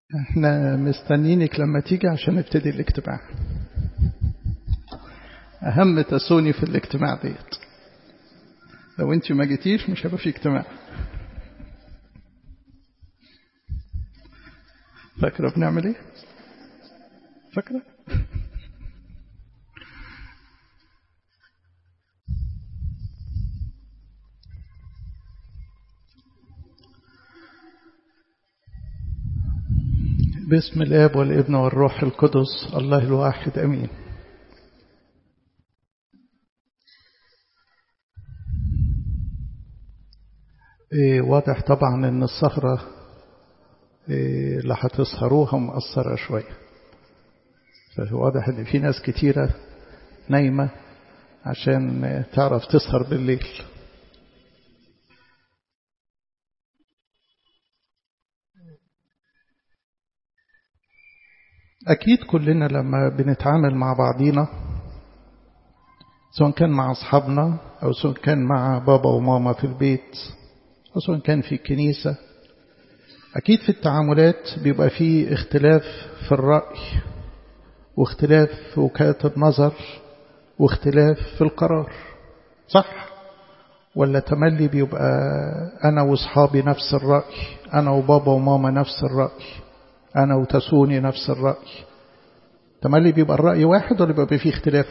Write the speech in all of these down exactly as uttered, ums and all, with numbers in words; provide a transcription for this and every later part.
احنا مستنينك لما تيجي عشان نبتدي الاجتماع. اهم تسوني في الاجتماع ديت، لو انت ما جيتيش مش هيبقى في اجتماع. فاكرة بنعمل ايه؟ فاكرة؟ باسم الآب والابن والروح القدس الله الواحد أمين. إيه واضح طبعا ان السهرة إيه اللي هتسهروها مقصرة شوية، فواضح ان في ناس كتيرة نايمة عشان تعرف تسهر بالليل. أكيد كلنا لما بنتعامل مع بعضينا، سواء كان مع أصحابنا أو سواء كان مع بابا وماما في البيت أو سواء كان في الكنيسة، أكيد في التعاملات بيبقى فيه اختلاف في الرأي واختلاف في وجهات النظر واختلاف في القرار، صح؟ ولا تملي بيبقى أنا وأصحابي نفس الرأي، أنا وبابا وماما نفس الرأي، أنا وتسوني نفس الرأي؟ تملي بيبقى الرأي واحد ولا بيبقى فيه اختلاف؟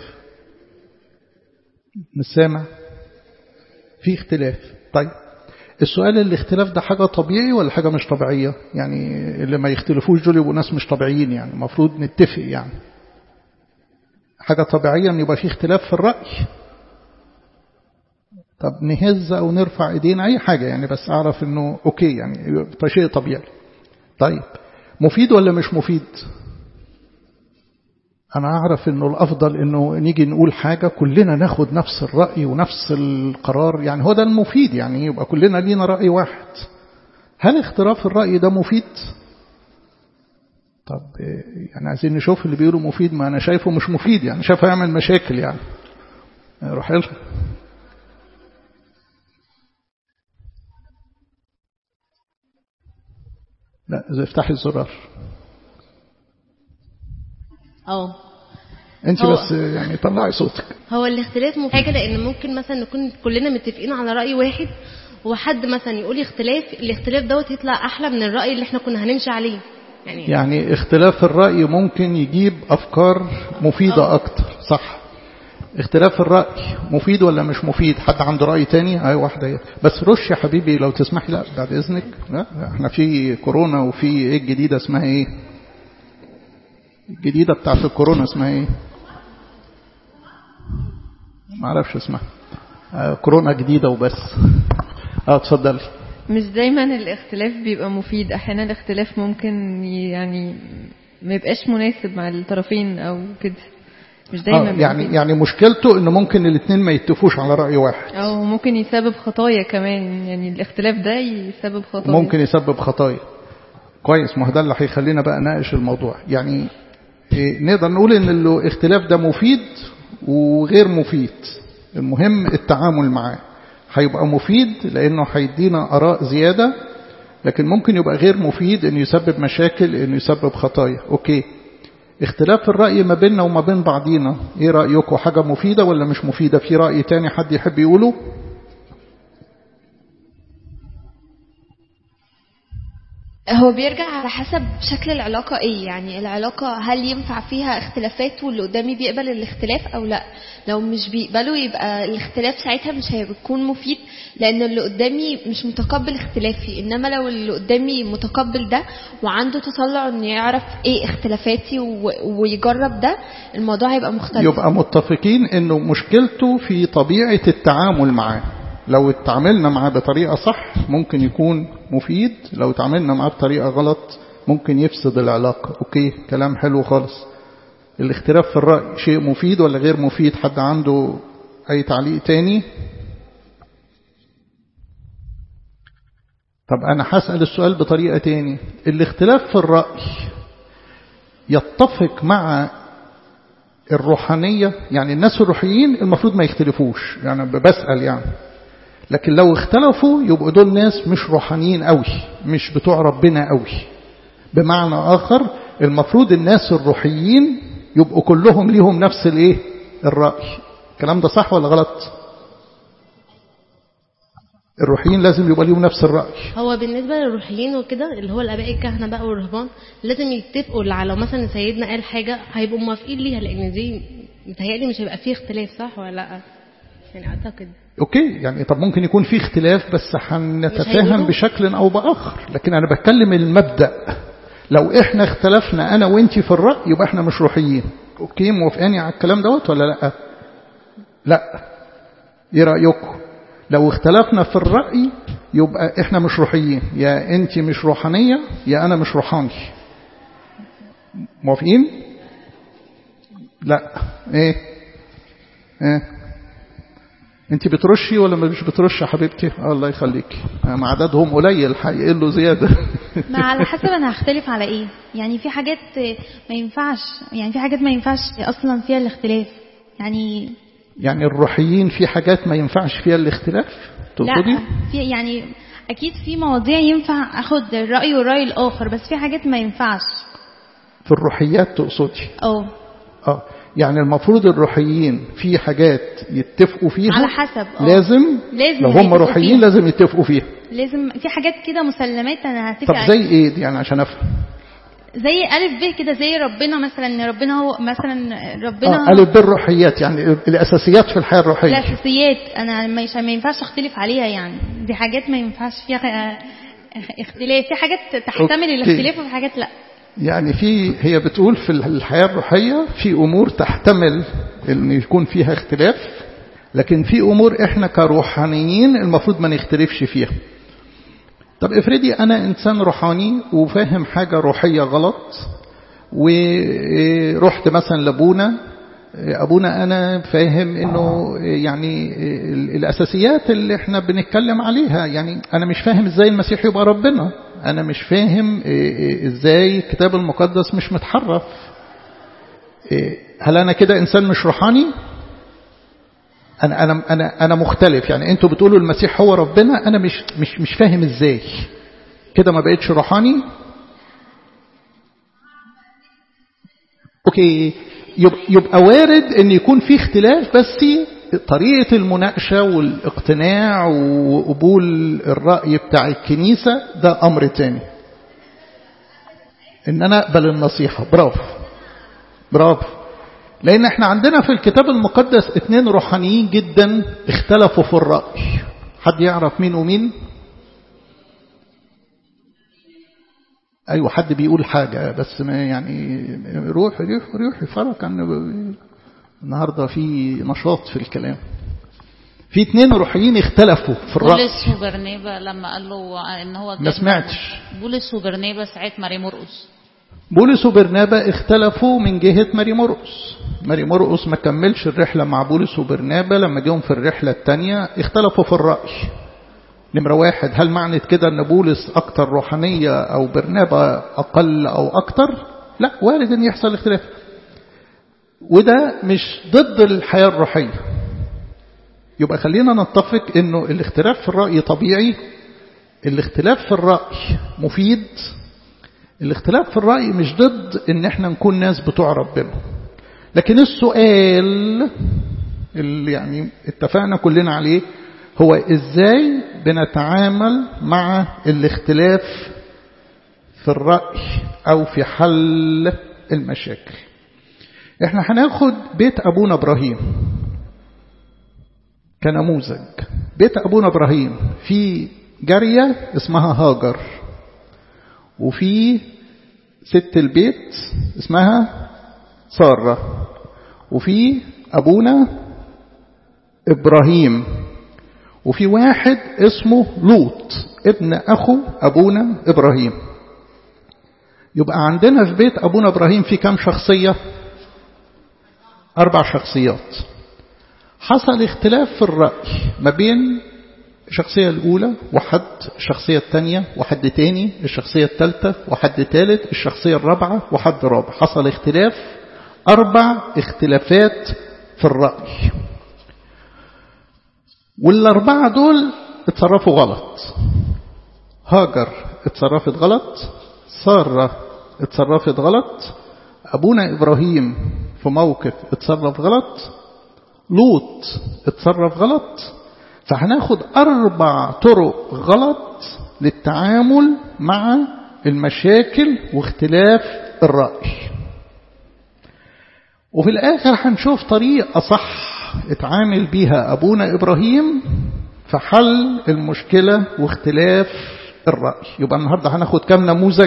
مش سامع؟ فيه اختلاف. طيب السؤال، الاختلاف ده حاجة طبيعي ولا حاجة مش طبيعية؟ يعني اللي ما يختلفوش دول يبقوا ناس مش طبيعيين، يعني المفروض نتفق. يعني حاجة طبيعية ان يبقى فيه اختلاف في الرأي. طب نهز او نرفع ايدينا اي حاجة يعني، بس اعرف انه اوكي، يعني شيء طبيعي. طيب مفيد ولا مش مفيد؟ أنا أعرف أنه الأفضل أنه نيجي نقول حاجة كلنا ناخد نفس الرأي ونفس القرار، يعني هو ده المفيد، يعني يبقى كلنا لينا رأي واحد. هل اختلاف الرأي ده مفيد؟ طب يعني عايزين نشوف اللي بيقولوا مفيد، ما أنا شايفه مش مفيد، يعني شايفه يعمل مشاكل. يعني روح لها. لا إذا افتحي الزرار. اه انت بس يعني طلعي صوتك. هو الاختلاف مو حاجه، لان ممكن مثلا نكون كلنا متفقين على راي واحد، وحد مثلا يقول اختلاف، الاختلاف دوت يطلع احلى من الراي اللي احنا كنا هنمشي عليه. يعني يعني اختلاف الراي ممكن يجيب افكار مفيده أوه. اكتر، صح؟ اختلاف الراي مفيد ولا مش مفيد؟ حد عنده راي تاني؟ اي واحده بس رش يا حبيبي لو تسمح. لا بعد اذنك. لا احنا في كورونا، وفي ايه الجديده اسمها ايه؟ الجديدة بتاعت الكورونا اسمها ايه؟ ما اعرفش اسمها. آه كورونا جديدة وبس. اه اتفضلي. مش دايما الاختلاف بيبقى مفيد، احيانا الاختلاف ممكن يعني ما يبقاش مناسب مع الطرفين او كده، مش دايما. آه يعني مفيد. يعني مشكلته انه ممكن الاثنين ما يتفقوش على رأي واحد، او ممكن يسبب خطايا كمان. يعني الاختلاف ده يسبب خطايا، ممكن يسبب خطايا. كويس، ما هو ده اللي هيخلينا بقى ناقش الموضوع. يعني إيه، نقدر نقول ان الاختلاف ده مفيد وغير مفيد، المهم التعامل معاه. هيبقى مفيد لانه هيدينا اراء زيادة، لكن ممكن يبقى غير مفيد انه يسبب مشاكل، انه يسبب خطايا. اوكي، اختلاف الرأي ما بيننا وما بين بعضينا، ايه رأيكم؟ حاجة مفيدة ولا مش مفيدة؟ في رأي تاني حد يحب يقوله؟ هو بيرجع على حسب شكل العلاقة ايه. يعني العلاقة هل ينفع فيها اختلافات واللي قدامي بيقبل الاختلاف او لا؟ لو مش بيقبلوا يبقى الاختلاف ساعتها مش هيكون مفيد، لان اللي قدامي مش متقبل اختلافي. انما لو اللي قدامي متقبل ده وعنده تطلع انه يعرف ايه اختلافاتي ويجرب ده، الموضوع هيبقى مختلف. يبقى متفقين انه مشكلته في طبيعة التعامل معاه. لو اتعاملنا معاه بطريقة صح ممكن يكون مفيد، لو اتعاملنا معاه بطريقة غلط ممكن يفسد العلاقة. اوكي، كلام حلو خالص. الاختلاف في الرأي شيء مفيد ولا غير مفيد؟ حد عنده اي تعليق تاني؟ طب انا هسأل السؤال بطريقة تاني. الاختلاف في الرأي يتفق مع الروحانية؟ يعني الناس الروحيين المفروض ما يختلفوش، يعني بسأل يعني. لكن لو اختلفوا يبقوا دول ناس مش روحانيين قوي، مش بتوع ربنا قوي. بمعنى آخر المفروض الناس الروحيين يبقوا كلهم ليهم نفس الايه الرأي. الكلام ده صح ولا غلط؟ الروحيين لازم يبقى ليهم نفس الرأي. هو بالنسبة للروحيين وكده اللي هو الآباء الكهنة بقى والرهبان لازم يتفقوا على لو مثلا سيدنا قال حاجة هيبقوا موافقين ليها، لأن دي متهيألي مش هيبقى فيه اختلاف، صح ولا لا؟ يعني أعتقد اوكي، يعني طب ممكن يكون فيه اختلاف بس هنتفاهم بشكل أو بآخر، لكن أنا بتكلم المبدأ. لو احنا اختلفنا أنا وانتي في الرأي يبقى احنا مش روحيين. اوكي، موافقاني على الكلام دوت ولا لا؟ لا. ايه رأيكم؟ لو اختلفنا في الرأي يبقى احنا مش روحيين، يا انتي مش روحانية يا انا مش روحاني. موافقين؟ لا. ايه ايه انتي بترشي ولا مش بترشي يا حبيبتي؟ الله يخليك، مع عددهم قليل هيقل له زيادة. ما على حسب انا هختلف على ايه. يعني في حاجات ما ينفعش، يعني في حاجات ما ينفعش اصلا فيها الاختلاف. يعني يعني الروحيين في حاجات ما ينفعش فيها الاختلاف تقصدي؟ لا، في يعني اكيد في مواضيع ينفع اخد الرأي والرأي الاخر، بس في حاجات ما ينفعش. في الروحيات تقصدي؟ اه اه يعني المفروض الروحيين في حاجات يتفقوا فيها على حسب أوه. لازم لازم لو هم روحيين فيها. لازم يتفقوا فيها. لازم في حاجات كده مسلمات انا هتفق. طب زي ايه دي يعني عشان افهم؟ زي ألف ب كده، زي ربنا مثلا. ربنا هو مثلا ربنا آه ألف ب الروحيات، يعني الأساسيات في الحياة الروحية. الأساسيات أنا مش ما ينفعش أختلف عليها. يعني دي حاجات ما ينفعش فيها اختلاف. في حاجات تحتمل الاختلاف وفي حاجات لا. يعني في هي بتقول في الحياة الروحية في أمور تحتمل إن يكون فيها اختلاف، لكن في أمور إحنا كروحانيين المفروض ما نختلفش فيها. طب افرضي أنا إنسان روحاني وفاهم حاجة روحية غلط، ورحت مثلا لأبونا، أبونا أنا فاهم إنه يعني الأساسيات اللي إحنا بنتكلم عليها، يعني أنا مش فاهم إزاي المسيح يبقى ربنا، أنا مش فاهم إزاي الكتاب المقدس مش متحرف. هل أنا كده إنسان مش روحاني؟ أنا أنا أنا أنا مختلف. يعني أنتوا بتقولوا المسيح هو ربنا، أنا مش مش مش فاهم إزاي كده ما بقتش روحاني. أوكي، يبقى وارد أن يكون في اختلاف، بس طريقة المناقشة والاقتناع وقبول الرأي بتاع الكنيسة ده أمر تاني. إن أنا أقبل النصيحة. برافو برافو. لأن احنا عندنا في الكتاب المقدس اتنين روحانيين جدا اختلفوا في الرأي. حد يعرف مين ومين؟ أيوة، حد بيقول حاجة بس ما يعني روح روح روح يفرق عن النهاردة في نشاط في الكلام. في اتنين روحيين اختلفوا في الرأي. بولس وبرنابا لما قال له ان هو ما سمعتش. بولس وبرنابا ساعة ماري مرقس. بولس وبرنابا اختلفوا من جهة ماري مرقس. ماري مرقس ما كملش الرحلة مع بولس وبرنابا، لما جيهم في الرحلة الثانية اختلفوا في الرأي. نمرة واحد، هل معنى كده ان بولس اكتر روحانية او برنابا اقل او اكتر؟ لا، وارد ان يحصل اختلاف، وده مش ضد الحياة الروحية. يبقى خلينا نتفق انه الاختلاف في الرأي طبيعي، الاختلاف في الرأي مفيد، الاختلاف في الرأي مش ضد ان احنا نكون ناس بتوع ربنا. لكن السؤال اللي يعني اتفقنا كلنا عليه هو ازاي بنتعامل مع الاختلاف في الرأي او في حل المشاكل. احنا هناخد بيت ابونا ابراهيم كنموذج. بيت ابونا ابراهيم في جارية اسمها هاجر، وفي ست البيت اسمها سارة، وفي أبونا إبراهيم، وفي واحد اسمه لوط ابن أخو أبونا إبراهيم. يبقى عندنا في بيت أبونا إبراهيم في كم شخصية؟ أربع شخصيات. حصل اختلاف في الرأي ما بين الشخصية الأولى وحد، الشخصية الثانية وحد تاني، الشخصية الثالثة وحد ثالث، الشخصية الرابعة وحد رابع. حصل اختلاف، أربع اختلافات في الرأي، والأربعة دول اتصرفوا غلط. هاجر اتصرفت غلط، سارة اتصرفت غلط، أبونا إبراهيم في موقف اتصرف غلط، لوط اتصرف غلط. فهناخد أربع طرق غلط للتعامل مع المشاكل واختلاف الرأي، وفي الآخر هنشوف طريقة صح اتعامل بيها أبونا إبراهيم في حل المشكلة واختلاف الرأي. يبقى النهاردة هناخد كم نموذج؟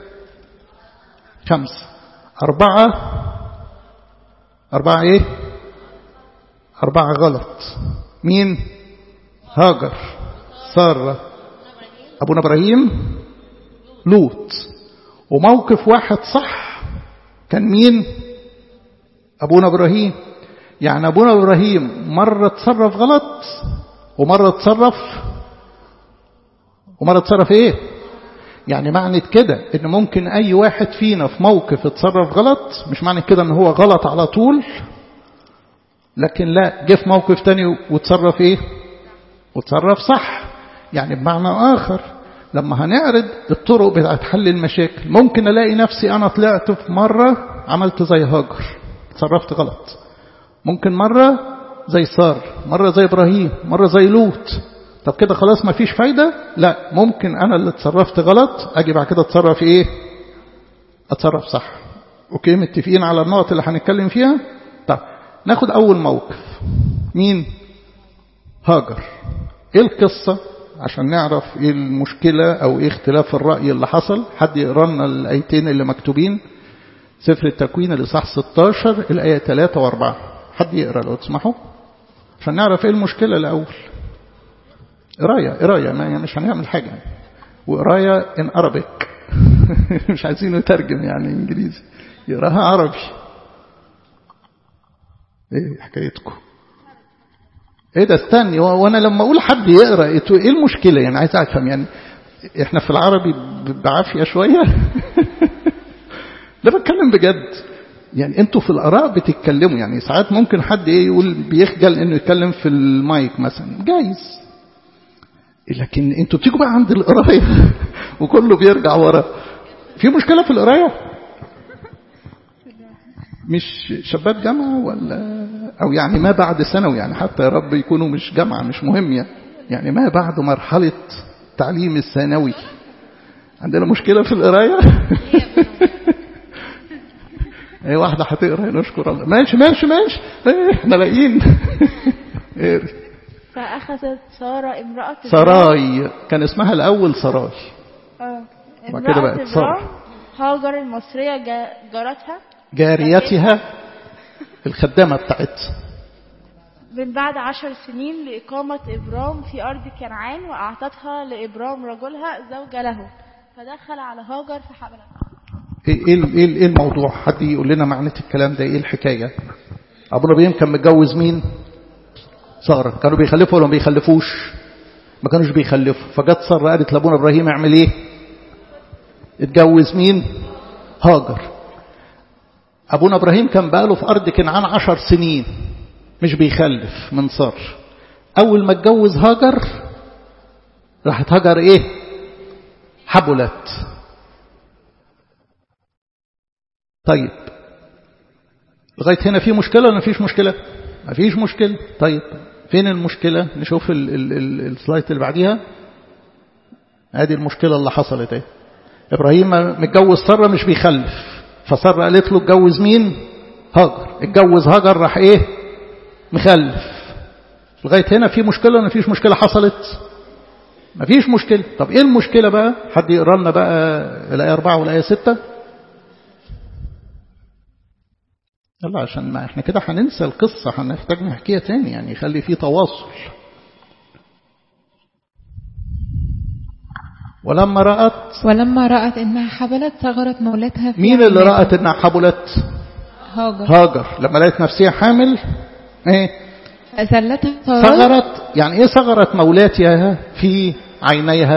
خمسة. أربعة أربعة إيه؟ أربعة غلط. مين؟ هاجر، سارة، أبونا إبراهيم، لوط. وموقف واحد صح كان مين؟ أبونا إبراهيم. يعني أبونا إبراهيم مرة تصرف غلط ومرة تصرف ومرة تصرف إيه؟ يعني معنى كده إن ممكن أي واحد فينا في موقف اتصرف غلط، مش معنى كده إن هو غلط على طول، لكن لا، جه في موقف تاني وتصرف إيه؟ وتصرف صح. يعني بمعنى آخر لما هنعرض الطرق بتاعت حل المشاكل، ممكن ألاقي نفسي أنا طلعت في مرة عملت زي هاجر تصرفت غلط، ممكن مرة زي سار، مرة زي إبراهيم، مرة زي لوط. طب كده خلاص ما فيش فايدة؟ لا، ممكن أنا اللي اتصرفت غلط أجي بعد كده اتصرف إيه؟ اتصرف صح. أوكي، متفقين على النقط اللي هنتكلم فيها؟ طب ناخد أول موقف. مين؟ هاجر. إيه القصة عشان نعرف إيه المشكلة أو إيه اختلاف الرأي اللي حصل؟ حد يقرأ لنا الآيتين اللي مكتوبين سفر التكوين الإصحاح ستاشر الآية ثلاثة وأربعة. حد يقرأ لو تسمحوا عشان نعرف إيه المشكلة الأول. قراية قراية مش هنعمل حاجة، وقراية إن أرابيك مش عايزين نترجم يعني إنجليزي، يقراها عربي. إيه حكايتكم؟ إيه ده؟ استني، وأنا لما أقول حد يقرأ إيه المشكلة؟ يعني عايز أفهم، يعني إحنا في العربي بعافية شوية لا بتكلم بجد. يعني انتوا في الآراء بتتكلموا، يعني ساعات ممكن حد ايه يقول بيخجل انه يتكلم في المايك مثلا، جايز، لكن انتوا بتيجوا بقى عند القرايه وكله بيرجع ورا. في مشكلة في القرايه؟ مش شباب جامعة ولا او يعني ما بعد ثانوي، يعني حتى يا رب يكونوا مش جامعة، مش مهم يعني, يعني ما بعد مرحلة تعليم الثانوي عندنا مشكلة في القرايه اي واحدة هتقرا نشكر الله. ماشي ماشي ماشي احنا لاقيين فأخذت سارة امرأة سراي، كان اسمها الأول سراي، اه وبعد كده بقت سارة. هاجر المصرية جارتها جاريتها الخدامة بتاعتها من بعد عشر سنين لإقامة إبرام في أرض كنعان، وأعطتها لإبرام رجلها زوجة له، فدخل على هاجر فحملها. ايه ايه ايه الموضوع؟ حد يقول لنا معنى الكلام ده؟ ايه الحكايه؟ ابو ابراهيم كان متجوز مين؟ ساره. كانوا بيخلفوا ولا ما بيخلفوش؟ ما كانوش بيخلفوا. فجت ساره قالت لابونا ابراهيم اعمل ايه؟ اتجوز مين؟ هاجر. ابونا ابراهيم كان بقاله في ارض كنعان عشر سنين مش بيخلف من ساره. اول ما اتجوز هاجر راحت هاجر ايه؟ حبلت. طيب لغاية هنا في مشكلة ولا مفيش مشكلة؟ مفيش مشكلة. طيب فين المشكلة؟ نشوف السلايد اللي بعديها. هذه المشكلة اللي حصلت اهي. إبراهيم متجوز سارة مش بيخلف، فسارة قالت له اتجوز مين؟ هاجر. اتجوز هاجر راح ايه؟ مخلف. لغاية هنا في مشكلة ولا مفيش مشكلة حصلت؟ مفيش مشكلة. طب ايه المشكلة بقى؟ حد يقرأ لنا بقى الآية أربعة والآية ستة. يلا عشان ما احنا كده هننسى القصة، هنحتاج نحكيها تاني، يعني يخلي فيه تواصل. ولما رأت ولما رأت انها حبلت صغرت مولاتها في مين اللي رأت انها حبلت؟ هاجر. هاجر لما لقيت نفسها حامل ايه؟ أزلتها صغرت. يعني ايه صغرت مولاتها في عينيها؟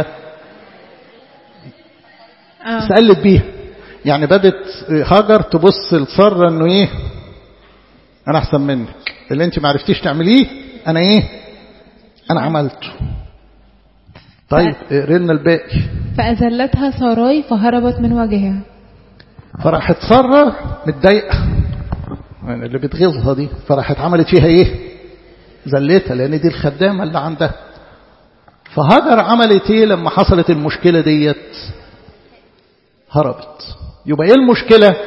آه. سألت بيها، يعني بدت هاجر تبص لسارة انه ايه؟ انا احسن منك، اللي انت ما عرفتيش تعمليه انا ايه؟ انا عملته. طيب قرينا الباقي. فأزلتها ساراي فهربت من وجهها. فراحت سارة متضايقة يعني اللي بتغيظها دي، فراحت عملت فيها ايه؟ زلتها، لان دي الخدامة اللي عندها. فهاجر عملت ايه لما حصلت المشكلة ديت؟ هربت. يبقى ايه المشكلة؟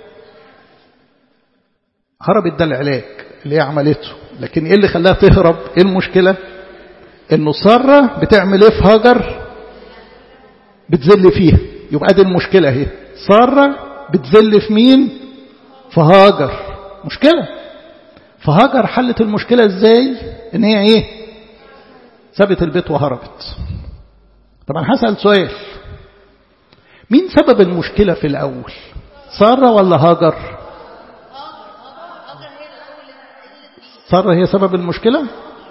هربت، ده العلاج اللي هي عملته. لكن ايه اللي خلاها تهرب؟ ايه المشكلة؟ انه سارة بتعمل ايه في هاجر؟ بتذل فيها. يبقى دي المشكلة اهي، سارة بتذل في مين؟ في هاجر. مشكلة. فهاجر حلت المشكلة ازاي؟ ان هي ايه؟ سابت البيت وهربت. طبعا هسأل سؤال، مين سبب المشكلة في الأول؟ سارة ولا هاجر؟ سارة هي سبب المشكلة؟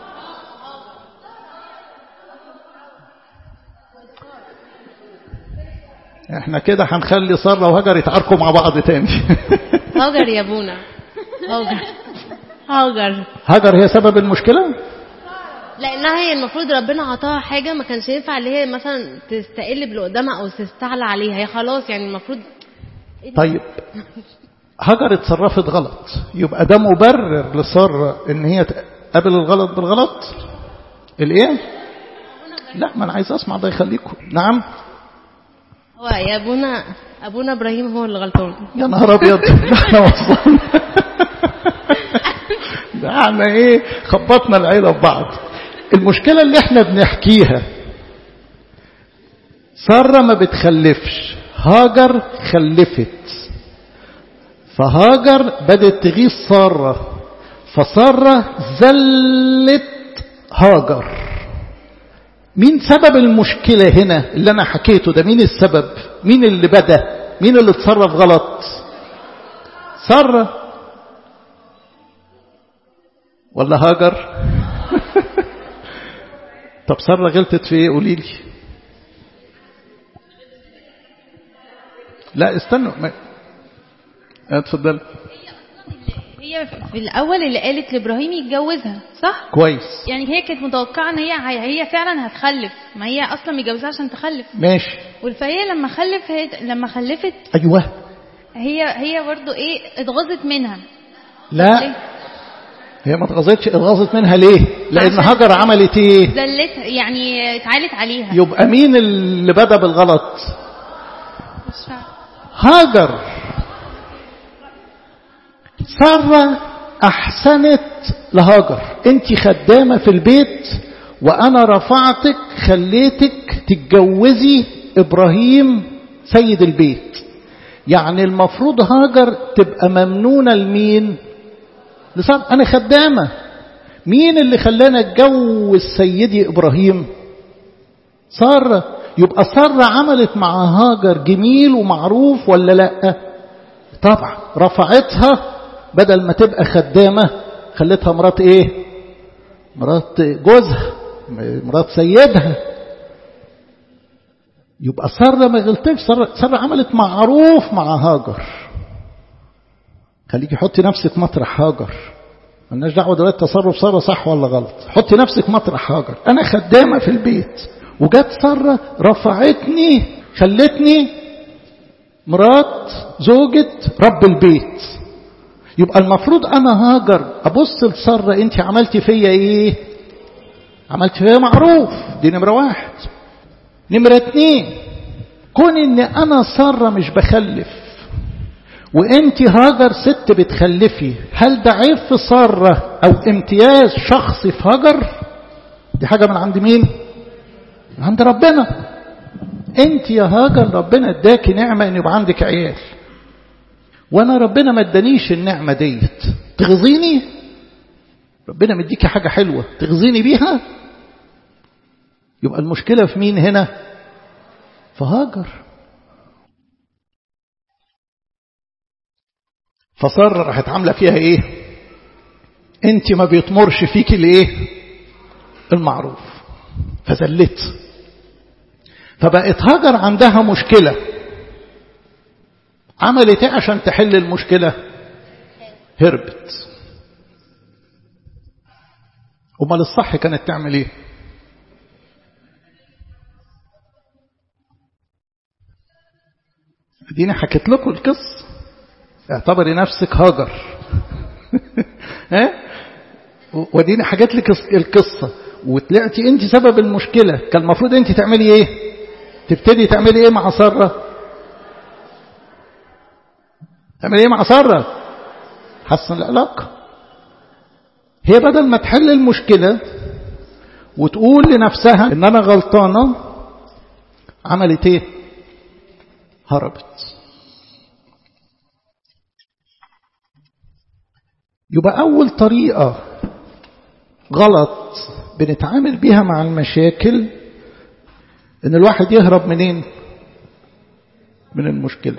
احنا كده هنخلي سارة وهاجر يتعاركوا مع بعض تاني. هاجر يا ابونا، هاجر هاجر هاجر هي سبب المشكلة؟ لانها هي المفروض ربنا عطاها حاجه ما كانش ينفع اللي هي مثلا تستقل باللي قدامها او تستعلى عليها، هي خلاص يعني المفروض. طيب هاجر اتصرفت غلط، يبقى ده مبرر لسارة ان هي تقابل الغلط بالغلط؟ الايه؟ لا، ما انا عايز اسمع ده يخليكم. نعم. هو يا ابونا ابونا ابراهيم هو اللي غلطان. يا نهار ابيض، ده احنا وصلنا. ده احنا ايه، خبطنا العيله ببعض. المشكله اللي احنا بنحكيها، ساره ما بتخلفش، هاجر خلفت. فهاجر بدأت تغيظ ساره، فساره زلت هاجر. مين سبب المشكلة هنا اللي أنا حكيته ده؟ مين السبب؟ مين اللي بدأ؟ مين اللي اتصرف غلط؟ سارة ولا هاجر؟ طب سارة غلطت في ايه؟ قولي لي. لا استنوا ما... اتفضل. هي في الاول اللي قالت لابراهيم يتجوزها، صح؟ كويس. يعني هي كانت متوقعه ان هي هي فعلا هتخلف، ما هي اصلا متجوزها عشان تخلف. ماشي. والفهي لما خلف هي لما خلفت ايوه هي هي برضو ايه اتغاظت منها. لا ليه؟ هي ما اتغاظتش. اتغاظت منها ليه؟ لان هاجر عملت ايه؟ زلتها، يعني اتعالت عليها. يبقى مين اللي بدأ بالغلط؟ مش فاهمه. هاجر. سارة أحسنت لهاجر، أنت خدامة في البيت وأنا رفعتك خليتك تتجوزي إبراهيم سيد البيت. يعني المفروض هاجر تبقى ممنونة لمين؟ لسارة. أنا خدامة، مين اللي خلانا اتجوز سيدي إبراهيم؟ سارة. يبقى سارة عملت مع هاجر جميل ومعروف ولا لأ؟ طبعا. رفعتها بدل ما تبقى خدامة خلتها مرات ايه؟ مرات جوزها، مرات سيدها. يبقى سارة ما غلطتش. سارة, سارة عملت معروف مع هاجر. خليكي حطي نفسك مطرح هاجر، مالناش دعوه دلوقتي تصرف سارة صح ولا غلط. حطي نفسك مطرح هاجر. انا خدامة في البيت وجت سارة رفعتني خلتني مرات زوجة رب البيت. يبقى المفروض أنا هاجر أبص لسارة، أنت عملتي فيا إيه؟ عملت فيا معروف. دي نمرة واحد. نمرة اتنين، كون إن أنا سارة مش بخلف وأنت هاجر ست بتخلفي، هل ده عيب في سارة أو امتياز شخصي في هاجر؟ دي حاجة من عند مين؟ من عند ربنا. أنت يا هاجر ربنا اداكي نعمة إن يبقى عندك عيال، وانا ربنا ما ادانيش النعمه ديت، تغزيني؟ ربنا مديكي حاجه حلوه تغزيني بيها؟ يبقى المشكله في مين هنا؟ في هاجر. فسارة راحت عامله فيها ايه؟ انت ما بيطمرش فيكي الايه؟ المعروف. فزلت. فبقت هاجر عندها مشكله، عملت ايه عشان تحل المشكلة؟ هربت. امال الصح كانت تعمل ايه؟ اديني حكيت لكم القصة، اعتبري نفسك هاجر. ها وديني حكيت لك القصة وطلعتي انت سبب المشكلة، كان المفروض انت تعملي ايه؟ تبتدي تعملي ايه مع سارة؟ تعملي ايه مع سارة؟ حسن العلاقة. هي بدل ما تحل المشكلة وتقول لنفسها ان انا غلطانة، عملت ايه؟ هربت. يبقى اول طريقة غلط بنتعامل بيها مع المشاكل ان الواحد يهرب منين؟ من المشكلة.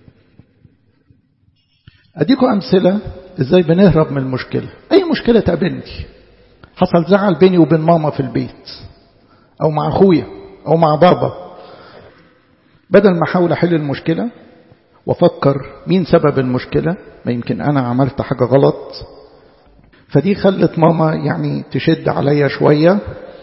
اديكم امثلة ازاي بنهرب من المشكلة. اي مشكلة تقابلني، حصل زعل بيني وبين ماما في البيت او مع اخويا او مع بابا، بدل ما احاول احل المشكلة وافكر مين سبب المشكلة، ما يمكن انا عملت حاجة غلط، فدي خلت ماما يعني تشد عليا شوية،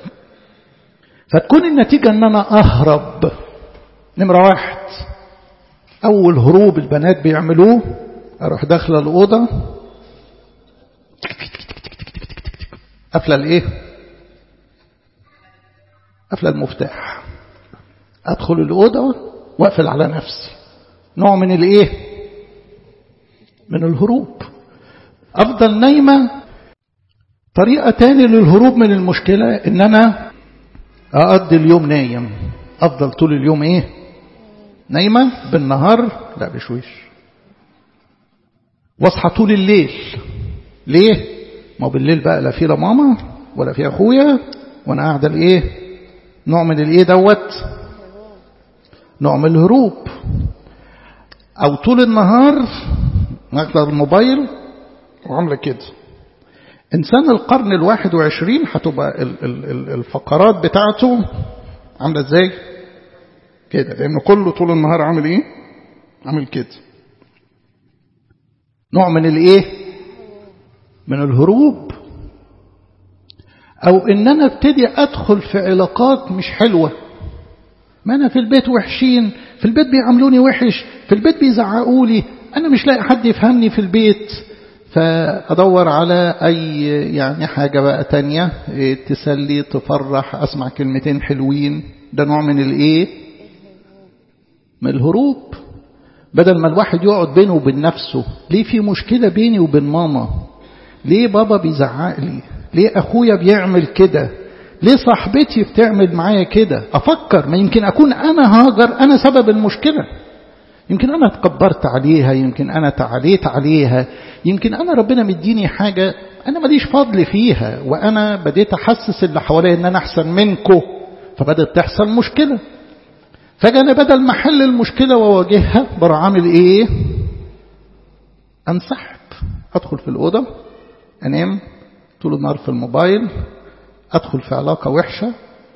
فتكون النتيجة ان انا اهرب. نمرة واحد، اول هروب البنات بيعملوه، اروح داخله الاوضه قافله الايه؟ قافله المفتاح، ادخل الاوضه واقفل على نفسي. نوع من الايه؟ من الهروب. افضل نايمه. طريقه تاني للهروب من المشكله ان انا اقضي اليوم نايم، افضل طول اليوم ايه؟ نايمه. بالنهار لا بشويش، واصحى طول الليل. ليه؟ ما بالليل بقى لا في لا ماما ولا في اخويا، وانا قاعده الايه؟ نوع من الايه دوت؟ نوع من الهروب. او طول النهار ماخده الموبايل وعامله كده. انسان القرن الواحد وعشرين هتبقى الفقرات بتاعته عامله ازاي؟ كده، لانه كله طول النهار عامل ايه؟ عامل كده. نوع من الايه؟ من الهروب. او ان انا ابتدي ادخل في علاقات مش حلوة. ما انا في البيت وحشين، في البيت بيعاملوني وحش، في البيت بيزعقوا لي، انا مش لاقي حد يفهمني في البيت، فادور على اي يعني حاجة بقى تانية تسلي تفرح، اسمع كلمتين حلوين. ده نوع من الايه؟ من الهروب. بدل ما الواحد يقعد بينه وبين نفسه، ليه في مشكلة بيني وبين ماما؟ ليه بابا بيزعق لي؟ ليه أخويا بيعمل كده؟ ليه صاحبتي بتعمل معايا كده؟ أفكر، ما يمكن أكون أنا هاجر، أنا سبب المشكلة. يمكن أنا تكبرت عليها، يمكن أنا تعاليت عليها، يمكن أنا ربنا مديني حاجة أنا ماليش فضل فيها، وأنا بديت أحسس اللي حواليا إن أنا أحسن منكم، فبدأت تحصل مشكلة. فأنا بدل ما أحل المشكلة وواجهها بروح عامل إيه؟ أنسحب، أدخل في الأوضة، أنام طول النهار في الموبايل، أدخل في علاقة وحشة،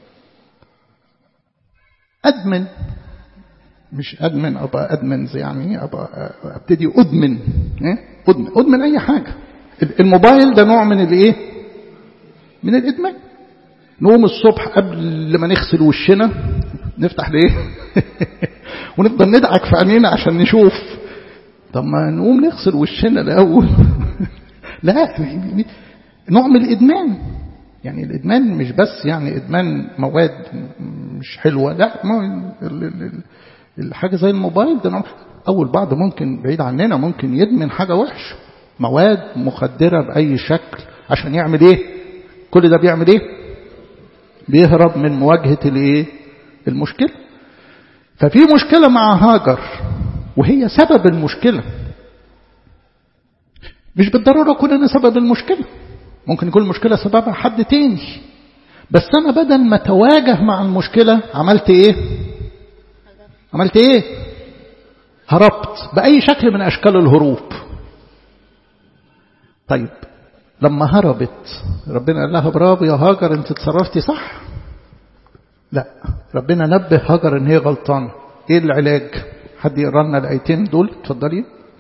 أدمن. مش أدمن أبقى أدمن زي يعني أبقى أبتدي أدمن أدمن أدمن أي حاجة. الموبايل ده نوع من الإيه؟ من الإدمان. نقوم الصبح قبل ما نغسل وشنا نفتح ليه ونفضل ندعك في عينينا عشان نشوف. طب ما نقوم نغسل وشنا الأول. لا، نوع من الإدمان. يعني الإدمان مش بس يعني إدمان مواد مش حلوة، لا، الحاجة زي الموبايل ده نوع. أول بعض ممكن بعيد عننا ممكن يدمن حاجة وحش، مواد مخدرة بأي شكل، عشان يعمل إيه؟ كل ده بيعمل إيه؟ بيهرب من مواجهة الإيه؟ المشكلة. ففي مشكلة مع هاجر وهي سبب المشكلة. مش بالضرورة أكون أنا سبب المشكلة، ممكن يكون المشكلة سببها حد تاني، بس أنا بدل ما تواجه مع المشكلة عملت إيه؟ عملت إيه؟ هربت بأي شكل من أشكال الهروب. طيب لما هربت ربنا قال لها برافو يا هاجر أنت تصرفتي صح؟ لا، ربنا نبه هاجر إن هي غلطانة. إيه العلاج؟ حد يقرأ لنا الآيتين دول؟ اتفضلي.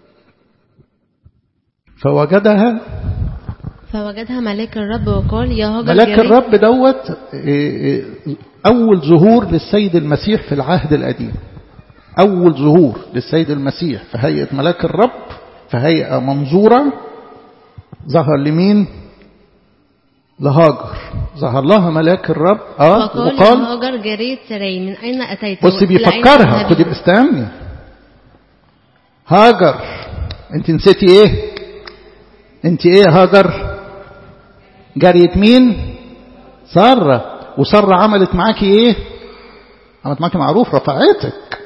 فوجدها فوجدها ملاك الرب وقال يا هاجر. ملاك الرب دوت أول ظهور للسيد المسيح في العهد القديم. أول ظهور للسيد المسيح في هيئة ملاك الرب في هيئة منظورة ظهر لمين؟ لهاجر. ظهر لها ملاك الرب اه وقال هاجر جارية سراي من أين أتيت؟ بص بيفكرها، خدي استني. هاجر انت نسيتي ايه؟ انت ايه هاجر؟ جارية مين؟ سارة. وسارة عملت معاكي ايه؟ عملت معاكي معروف، رفعتك.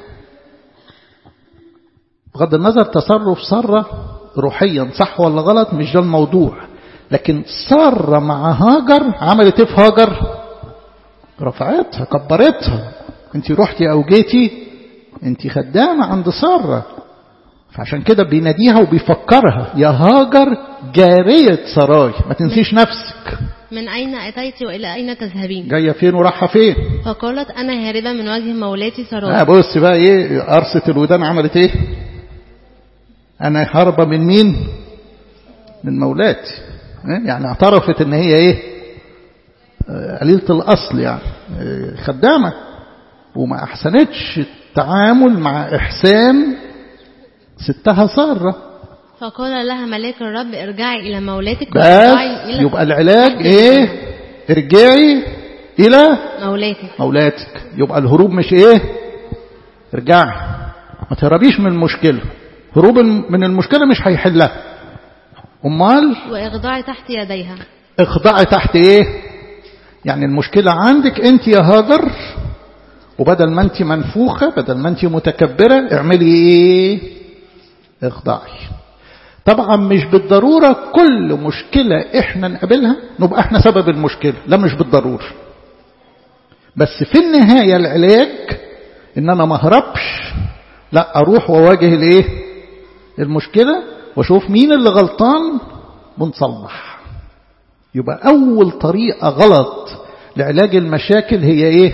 بغض النظر تصرف سارة روحيا صح ولا غلط مش ده الموضوع، لكن سارة مع هاجر عملت ايه في هاجر؟ رفعتها، كبرتها. انت رحتي او جيتي انت خدامة عند سارة، فعشان كده بيناديها وبيفكرها يا هاجر جارية سراي، ما تنسيش نفسك. من أين أتيت وإلى أين تذهبين؟ جاية فين وراحة فين؟ فقالت أنا هاربة من وجه مولاتي سراي. آه بص بقى ايه قرصة الودان عملت ايه؟ أنا هاربة من مين؟ من مولاتي. يعني اعترفت ان هي ايه؟ قليلة الأصل، يعني خدامة، وما أحسنتش التعامل مع إحسان ستها سارة. فقال لها ملاك الرب ارجعي إلى مولاتك. بس إلى يبقى العلاج ايه؟ ارجعي إلى مولاتك. مولاتك. يبقى الهروب مش ايه؟ ارجعي، ما تهربيش من المشكلة. هروب من المشكلة مش هيحلها. امال واخضعي تحت يديها. اخضعي تحت ايه؟ يعني المشكلة عندك انت يا هاجر، وبدل ما انت منفوخة، بدل ما انت متكبرة، اعملي ايه؟ اخضعي. طبعا مش بالضرورة كل مشكلة احنا نقابلها نبقى احنا سبب المشكلة، لا مش بالضرورة، بس في النهاية العلاج ان انا ما اهربش، لا اروح واواجه الايه؟ المشكلة واشوف مين اللي غلطان ونصلح. يبقى اول طريقة غلط لعلاج المشاكل هي ايه؟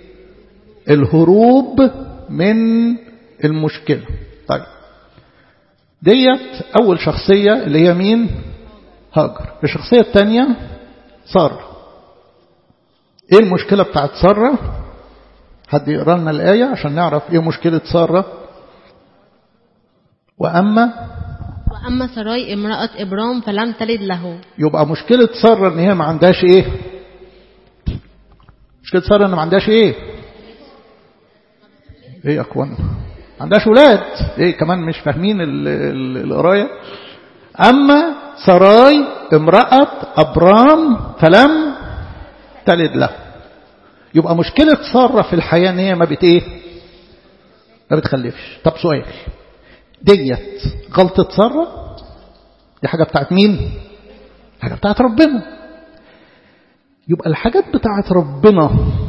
الهروب من المشكلة. طيب ديت اول شخصية اللي هي مين؟ هاجر. الشخصية الثانية سارة. ايه المشكلة بتاعت سارة؟ حد يقرأ لنا الآية عشان نعرف ايه مشكلة سارة. وأما وأما سراي امرأة إبرام فلم تلد له. يبقى مشكلة سارة ان هي ما عندهاش ايه؟ مشكلة سارة ان ما عندهاش ايه؟ ايه يا اخوان؟ ما عندهاش ولاد. ايه كمان مش فاهمين القراية؟ أما سراي امرأة أبرام فلم تلد له. يبقى مشكلة سارة في الحياة ان هي ما بت ايه؟ ما بتخلفش. طب سؤال، ديت غلطة سارة؟ دي حاجة بتاعت مين؟ حاجة بتاعت ربنا. يبقى الحاجات بتاعت ربنا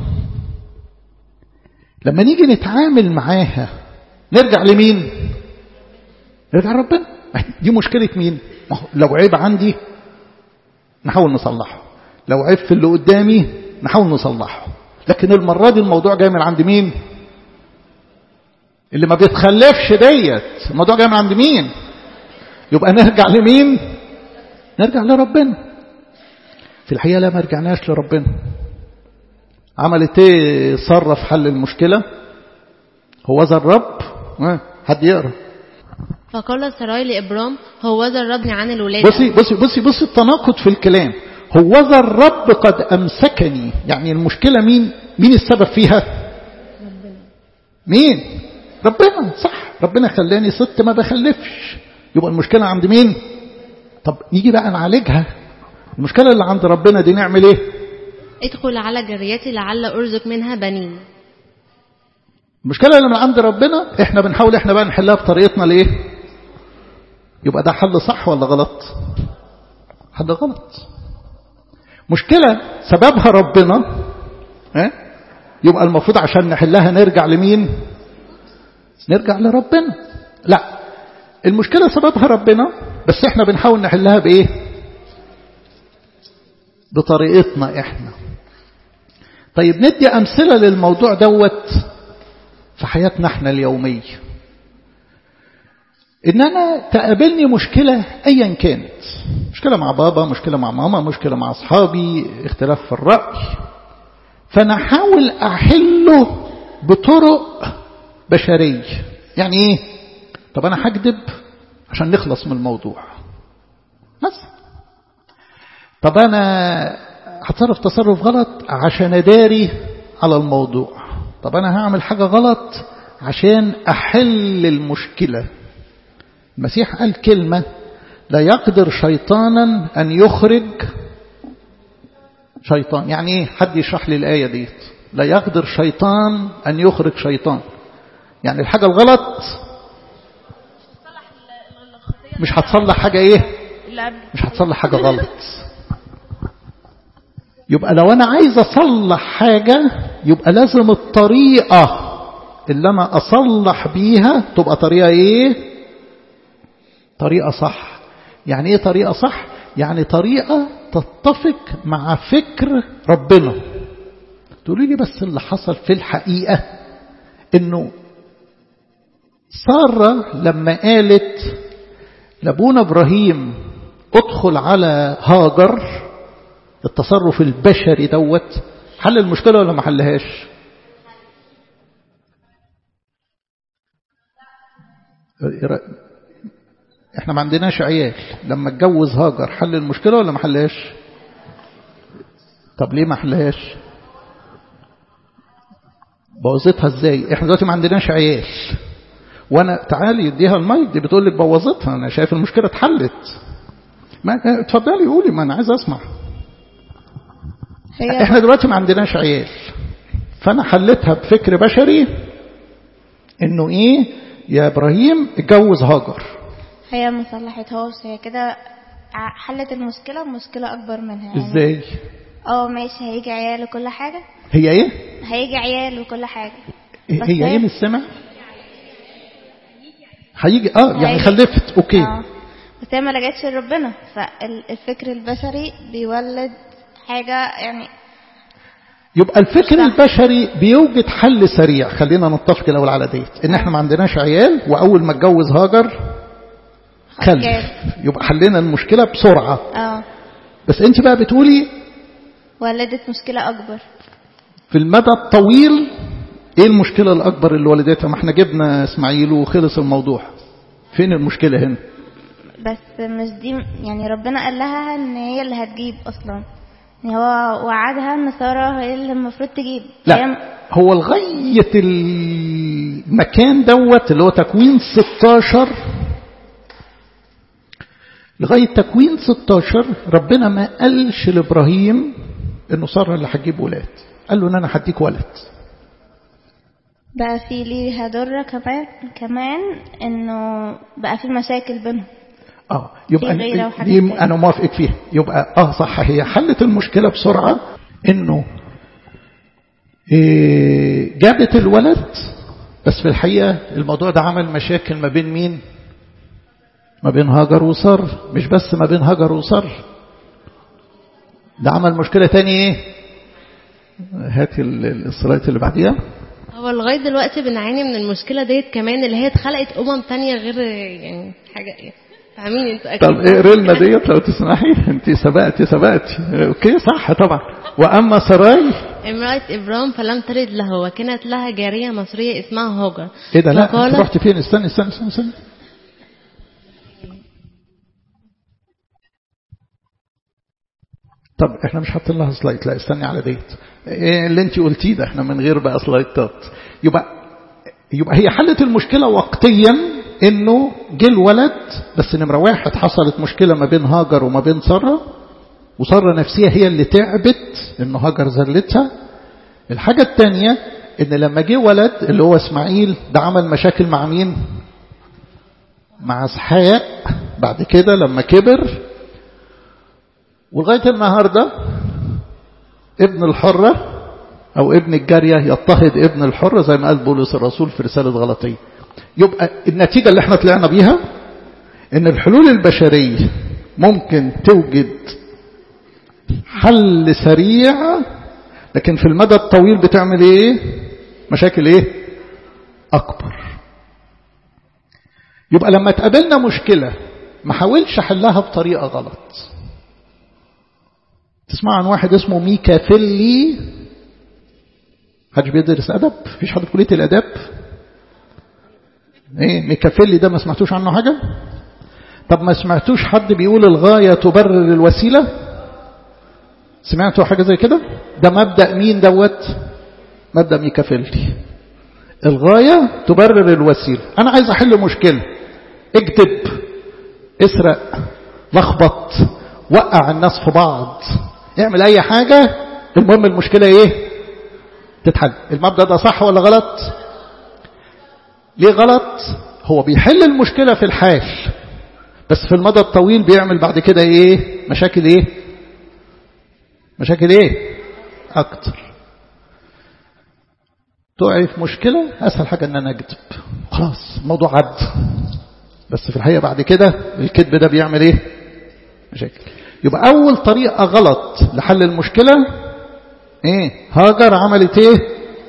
لما نيجي نتعامل معاها نرجع لمين؟ نرجع لربنا. دي مشكلة مين؟ لو عيب عندي نحاول نصلحه، لو عيب في اللي قدامي نحاول نصلحه، لكن المرة دي الموضوع جاي من عند مين؟ اللي ما بيتخلفش ديت الموضوع جاي من عند مين؟ يبقى نرجع لمين؟ نرجع لربنا. في الحقيقة لا، ما رجعناش لربنا. عملت ايه سارة في حل المشكلة؟ هو ذا الرب. حد يقرأ. فقال سراي لإبرام هو ذا الرب عن الولادة. بصي بصي بصي بصي التناقض في الكلام. هو ذا الرب قد أمسكني، يعني المشكلة مين؟ مين السبب فيها؟ ربنا. مين؟ ربنا. صح، ربنا خلاني ست ما بخلفش. يبقى المشكلة عند مين؟ طب نيجي بقى نعالجها. المشكلة اللي عند ربنا دي نعمل ايه؟ ادخل على جريتي لعل أرزق منها بنين. المشكلة اللي من عند ربنا احنا بنحاول احنا بقى نحلها بطريقتنا ليه؟ يبقى ده حل صح ولا غلط؟ حل غلط. مشكلة سببها ربنا، اه؟ يبقى المفروض عشان نحلها نرجع لمين؟ نرجع لربنا. لا، المشكلة سببها ربنا، بس احنا بنحاول نحلها بايه؟ بطريقتنا احنا. طيب ندي امثلة للموضوع دوت في حياتنا احنا اليومية. ان انا تقابلني مشكلة ايا كانت، مشكلة مع بابا، مشكلة مع ماما، مشكلة مع اصحابي، اختلاف في الرأي، فانا احاول احله بطرق بشري. يعني ايه؟ طب انا هكذب عشان نخلص من الموضوع بس. طب انا هتصرف تصرف غلط عشان اداري على الموضوع. طب انا هعمل حاجة غلط عشان احل المشكلة. المسيح قال كلمة: لا يقدر شيطانا ان يخرج شيطان. يعني ايه؟ حد يشرح لي الآية دي. لا يقدر شيطان ان يخرج شيطان. يعني الحاجة الغلط مش هتصلح حاجة ايه؟ مش هتصلح حاجة غلط. يبقى لو انا عايز اصلح حاجة يبقى لازم الطريقة اللي انا اصلح بيها تبقى طريقة ايه؟ طريقة صح. يعني ايه طريقة صح؟ يعني طريقة تتفق مع فكر ربنا. تقولي لي بس اللي حصل في الحقيقة انه سارة لما قالت لابونا إبراهيم ادخل على هاجر، التصرف البشري دوت حل المشكلة ولا ما حلهاش؟ احنا ما عندناش عيال، لما اتجوز هاجر حل المشكلة ولا ما حلهاش؟ طب ليه ما حلهاش؟ بوظتها ازاي؟ احنا دلوقتي ما عندناش عيال، وانا تعالي يديها المايك دي بتقول لك بوظتها. انا شايف المشكلة اتحلت. ما اتفضلي قولي، ما انا عايز اسمع. احنا دلوقتي ما عندناش عيال، فانا حلتها بفكر بشري انه ايه؟ يا ابراهيم اتجوز هاجر. هي ما صلحتهاش، هي كده حلت المشكلة مشكلة اكبر منها. يعني ازاي؟ اه ماشي، هيجي عيال وكل حاجة. هي ايه؟ هيجي عيال وكل حاجة. هي ايه؟ مش سامع. هيجي اه يعني خلفت اوكي. اه بس هي ما لجتش لربنا، فالفكر البشري بيولد حاجة يعني. يبقى الفكر البشري بيوجد حل سريع. خلينا نتفق الاول على ديت ان احنا ما عندناش عيال، واول ما اتجوز هاجر خلف، يبقى حلينا المشكلة بسرعة. اه بس انت بقى بتقولي ولدت مشكلة اكبر في المدى الطويل. ايه المشكلة الاكبر اللي ولدتها؟ ما احنا جبنا اسماعيل وخلص الموضوع. فين المشكلة هنا؟ بس مش دي يعني ربنا قال لها ان هي اللي هتجيب اصلا. يعني هو وعدها ان سارة هي اللي المفروض تجيب. لا، هو لغاية المكان دوت اللي هو تكوين ستاشر، لغاية تكوين ستاشر ربنا ما قالش لإبراهيم انه سارة اللي هتجيب ولاد. قال له ان انا هديك ولد. بقى في ليها ضرة كمان كمان انه بقى في مشاكل بينهم. اه يبقى دي انا موافق فيها. يبقى اه صح، هي حلت المشكلة بسرعة انه إيه جابت الولد، بس في الحقيقة الموضوع ده عمل مشاكل ما بين مين؟ ما بين هاجر وسار. مش بس ما بين هاجر وسار، ده عمل مشكلة تانية. ايه؟ هاتي السلايد اللي بعديها. هو لغاية دلوقتي بنعاني من المشكلة ديت كمان، اللي هي اتخلقت أمم تانية غير يعني حاجة ايه فاهمين انتوا اكيد. طب اقري لنا ديت لو تسمحي. انت سبقتي سبقتي اوكي صح طبعا. واما سراي امرأة ابرام فلم تلد له، وكانت لها جارية مصرية اسمها هاجر. ايه ده؟ لا انت رحت فين؟ استني استني استني, استني. طب احنا مش حاطين لها سلايد. لا استني على ديت. ايه اللي انت قلتيه ده؟ احنا من غير بقى سلايدات. يبقى يبقى هي حلت المشكلة وقتيا انه جه الولد. بس نمرة واحد حصلت مشكلة ما بين هاجر وما بين سارة، وسارة نفسها هي اللي تعبت انه هاجر زلتها. الحاجة الثانية ان لما جه ولد اللي هو اسماعيل ده عمل مشاكل مع مين؟ مع اسحاق بعد كده لما كبر. ولغاية النهاردة ابن الحرة أو ابن الجارية يضطهد ابن الحرة زي ما قال بولس الرسول في رسالة غلطية. يبقى النتيجة اللي احنا طلعنا بيها ان الحلول البشرية ممكن توجد حل سريع، لكن في المدى الطويل بتعمل ايه؟ مشاكل ايه؟ أكبر. يبقى لما تقابلنا مشكلة ما حاولش حلها بطريقة غلط. تسمع عن واحد اسمه ميكافيلي؟ حد بيدرس أدب؟ فيش حد في كلية الأدب؟ ايه ميكافيلي ده ما سمعتوش عنه حاجة؟ طب ما سمعتوش حد بيقول الغاية تبرر الوسيلة؟ سمعتوا حاجة زي كده؟ ده مبدأ مين دوت؟ مبدأ ميكافيلي. الغاية تبرر الوسيلة. أنا عايز أحل مشكلة، اكذب، اسرق، لخبط، وقع الناس في بعض، اعمل أي حاجة، المهم المشكلة ايه؟ تتحل. المبدأ ده صح ولا غلط؟ ليه غلط؟ هو بيحل المشكلة في الحال، بس في المدى الطويل بيعمل بعد كده ايه؟ مشاكل ايه؟ مشاكل ايه؟ اكتر. تقعي في مشكلة، اسهل حاجة ان انا اكذب، خلاص الموضوع عد، بس في الحقيقة بعد كده الكذب ده بيعمل ايه؟ مشاكل. يبقى اول طريقة غلط لحل المشكلة ايه؟ هاجر عملت ايه؟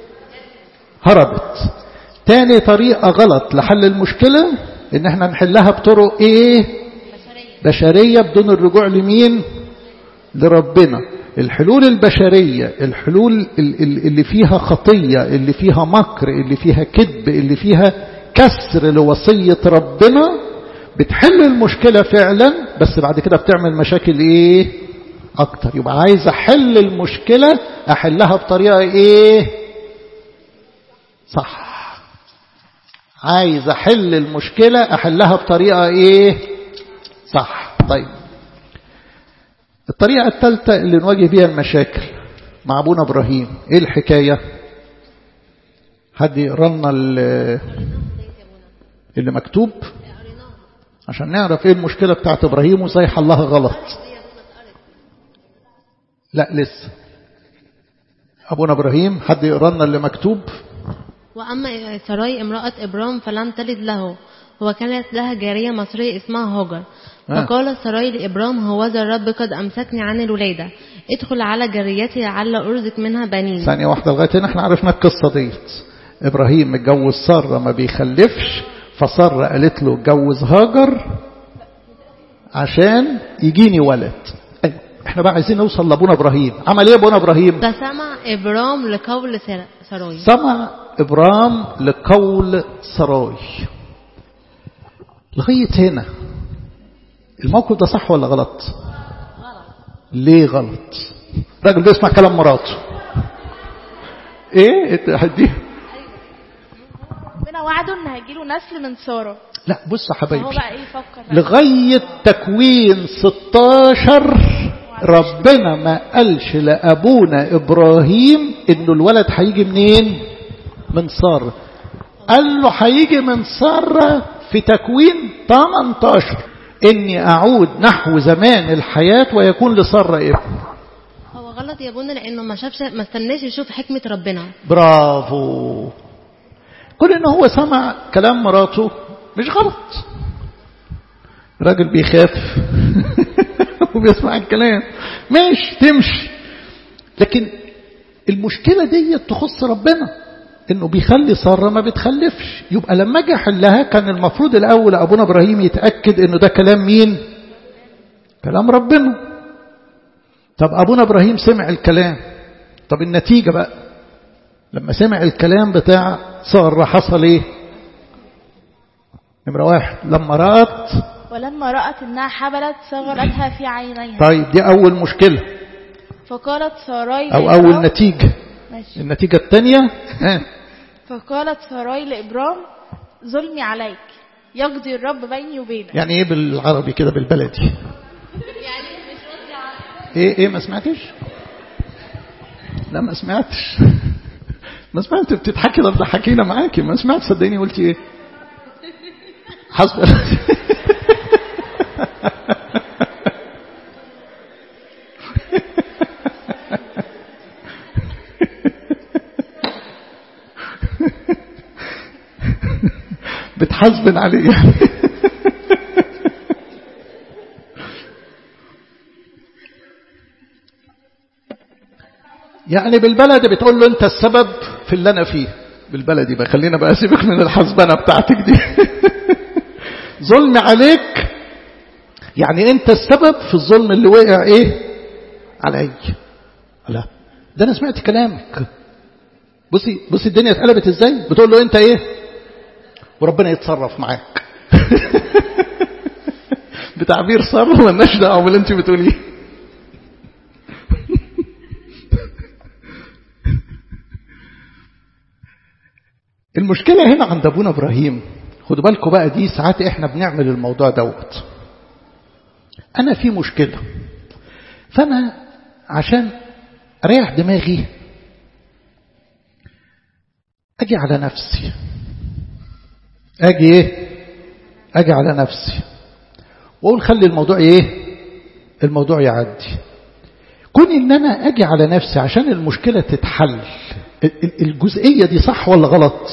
هربت. تاني طريقة غلط لحل المشكلة ان احنا نحلها بطرق ايه؟ بشرية بدون الرجوع لمين؟ لربنا. الحلول البشرية، الحلول اللي فيها خطية، اللي فيها مكر، اللي فيها كذب، اللي فيها كسر لوصية ربنا، بتحل المشكلة فعلا، بس بعد كده بتعمل مشاكل ايه؟ اكتر. يبقى عايز احل المشكلة احلها بطريقة ايه؟ صح. عايز احل المشكلة احلها بطريقة ايه؟ صح. طيب الطريقة الثالثة اللي نواجه بيها المشاكل مع ابونا ابراهيم، ايه الحكاية؟ حد يقرا لنا اللي مكتوب عشان نعرف ايه المشكلة بتاعت ابراهيم وازاي حلها غلط. لا لسه ابونا ابراهيم، حد يقرا لنا اللي مكتوب. وأما سراي امرأة إبرام فلم تلد له، وكانت لها جارية مصرية اسمها هاجر. فقال سراي لإبرام هوذا الرب قد أمسكني عن الولادة، ادخل على جاريتي لعل أرزق منها بنين. ثانية واحدة لغاية هنا احنا عرفنا القصة ديت. إبراهيم متجوز سارة ما بيخلفش، فسارة قالت له اتجوز هاجر عشان يجيني ولد. احنا بقى عايزين نوصل لابونا ابراهيم. عمل ايه ابونا ابراهيم؟ فسمع ابرام لقول سراي. سمع ابرام لقول سراي. لغايه هنا الموقف ده صح ولا غلط؟ غلط. ليه غلط؟ راجل بيسمع كلام مراته. ايه هديه؟ ربنا وعده ان هيجيله نسل من ساره. لا بص يا حبايبي، هو بقى ايه يفكر لغايه تكوين ستاشر ربنا ما قالش لأبونا إبراهيم إنه الولد هيجي منين؟ من سارة. قال له هيجي من سارة في تكوين تمنتاشر، إني أعود نحو زمان الحياة ويكون لسارة ابن. هو غلط يا ابونا لأنه ما شافش، ما استناش يشوف حكمة ربنا. برافو. كل إنه هو سمع كلام مراته مش غلط. راجل بيخاف وبيسمع الكلام ماشي تمشي، لكن المشكلة دي تخص ربنا انه بيخلي سارة ما بتخلفش. يبقى لما اجي احلها كان المفروض الاول ابونا ابراهيم يتأكد انه ده كلام مين؟ كلام ربنا. طب ابونا ابراهيم سمع الكلام، طب النتيجة بقى لما سمع الكلام بتاع سارة حصل ايه؟ نمرة واحد لما رأت ولما رأت انها حبلت صغرتها في عينيها. طيب دي اول مشكلة. فقالت ساراي او اول نتيجة. ماشي. النتيجة الثانية فقالت ساراي لإبرام ظلمي عليك يقضي الرب بيني وبينك. يعني ايه بالعربي كده بالبلدي؟ يعني مش راضي عنك. ايه ايه ما سمعتش؟ لا ما سمعتش. ما سمعت بتضحكي ده حكينا معاكي، ما سمعت صدقيني قلتي ايه؟ حسب بتحاسبن عليه يعني. يعني بالبلدي بتقول له انت السبب في اللي انا فيه. بالبلدي بقى خلينا بقى سيبك من الحسبنه بتاعتك دي. ظلم عليك يعني انت السبب في الظلم اللي وقع ايه علي. لا ده انا سمعت كلامك. بصي بصي الدنيا اتقلبت ازاي. بتقول له انت ايه وربنا يتصرف معاك. بتعبير صار مالناش دعوه باللي انت بتقوليه. المشكلة هنا عند أبونا إبراهيم، خدوا بالكم بقى، دي ساعات إحنا بنعمل الموضوع دوت. أنا في مشكلة، فأنا عشان أريح دماغي أجي على نفسي. أجي إيه؟ أجي على نفسي وأقول خلي الموضوع إيه؟ الموضوع يعدي. كون إن أنا أجي على نفسي عشان المشكلة تتحل، الجزئية دي صح ولا غلط؟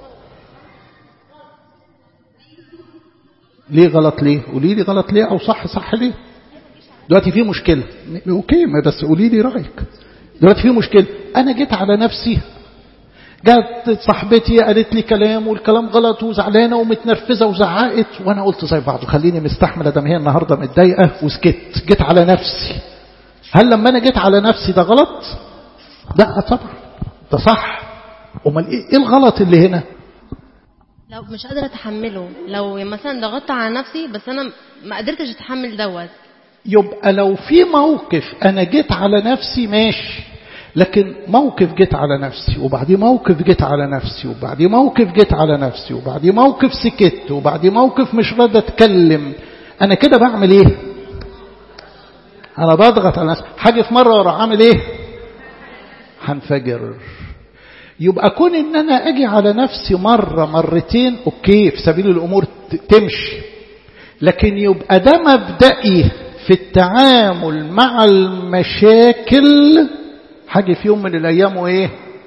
ليه غلط؟ ليه؟ قولي لي غلط ليه أو صح صح ليه؟ دلوقتي في مشكلة، أوكي، ما بس قولي لي رأيك. دلوقتي في مشكلة، أنا جيت على نفسي، جات صاحبتي قالت لي كلام والكلام غلط وزعلانة ومتنرفزة وزعقت، وأنا قلت زي بعض خليني مستحملة دام هي النهاردة متضايقة وسكت. جيت على نفسي. هل لما أنا جيت على نفسي ده غلط؟ لا طبعا ده صح. امال ايه الغلط اللي هنا؟ لو مش قادره اتحمله، لو مثلا ضغطت على نفسي بس انا ما قدرتش اتحمل دوت، يبقى لو في موقف انا جيت على نفسي ماشي، لكن موقف جيت على نفسي وبعدين موقف جيت على نفسي وبعدين موقف جيت على نفسي وبعدين موقف سكت وبعدين موقف مش راضي اتكلم، انا كده بعمل ايه؟ انا بضغط على نفسي. حاجه في مره ورا عامل ايه؟ هنفجر. يبقى كون ان انا اجي على نفسي مرة مرتين اوكي، في سبيل الامور تمشي، لكن يبقى ده مبدئي في التعامل مع المشاكل. حاجة في يوم من الايام وايه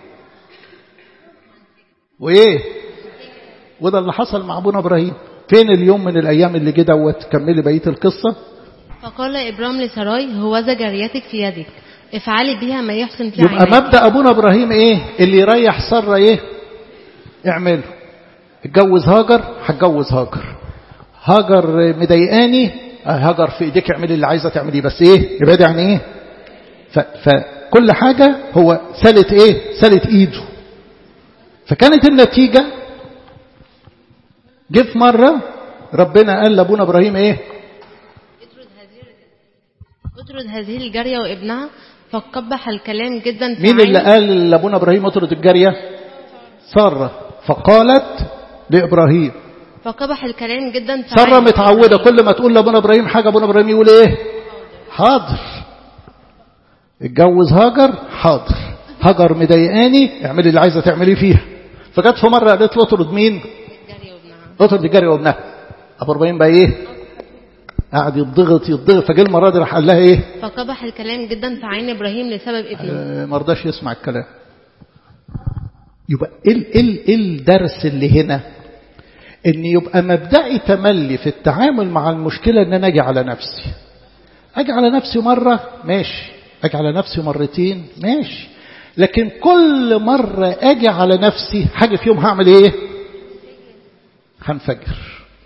وايه وده اللي حصل مع ابونا ابراهيم. فين اليوم من الايام اللي جه دوت؟ كملي بقيه القصه. فقال ابرام لسراي هوذا جاريتك في يدك، افعلي بها ما يحسن في يبقى عينيك. مبدأ أبونا إبراهيم إيه؟ اللي يريح سارة إيه؟ اعمله. اتجوز هاجر، هتجوز هاجر. هاجر مضايقاني، هاجر في إيديك، اعملي اللي عايزة تعمليه، بس إيه؟ ابعدي عن إيه؟ فكل حاجة هو سالت إيه؟ سالت إيده. فكانت النتيجة جه في مرة ربنا قال لأبونا إبراهيم إيه؟ اطرد هذه الجارية وابنها، فقبح الكلام جدا في مين اللي قال لابونا ابراهيم اطرد الجاريه؟ ساره. فقالت لابراهيم، فقبح الكلام جدا في ساره متعوده كل ما تقول لابونا ابراهيم حاجه ابونا ابراهيم يقول ايه؟ حاضر. اتجوز هاجر، حاضر. هاجر مضايقاني، اعملي اللي عايزه تعمليه فيها. فجت في مره قالت له اطرد مين؟ الجارية وابنها. اطرد الجاريه وابنها. ابو ابراهيم بقى ايه؟ قاعد يضغط يضغط. فجه المره دي راح قال لها ايه؟ فقبح الكلام جدا في عين ابراهيم لسبب ابنه. آه ما رضاش يسمع الكلام. يبقى ايه ايه الدرس اللي هنا؟ ان يبقى مبدئي تملي في التعامل مع المشكله ان انا اجي على نفسي. اجي على نفسي مره ماشي، اجي على نفسي مرتين ماشي، لكن كل مره اجي على نفسي حاجه فيهم هعمل ايه؟ هنفجر.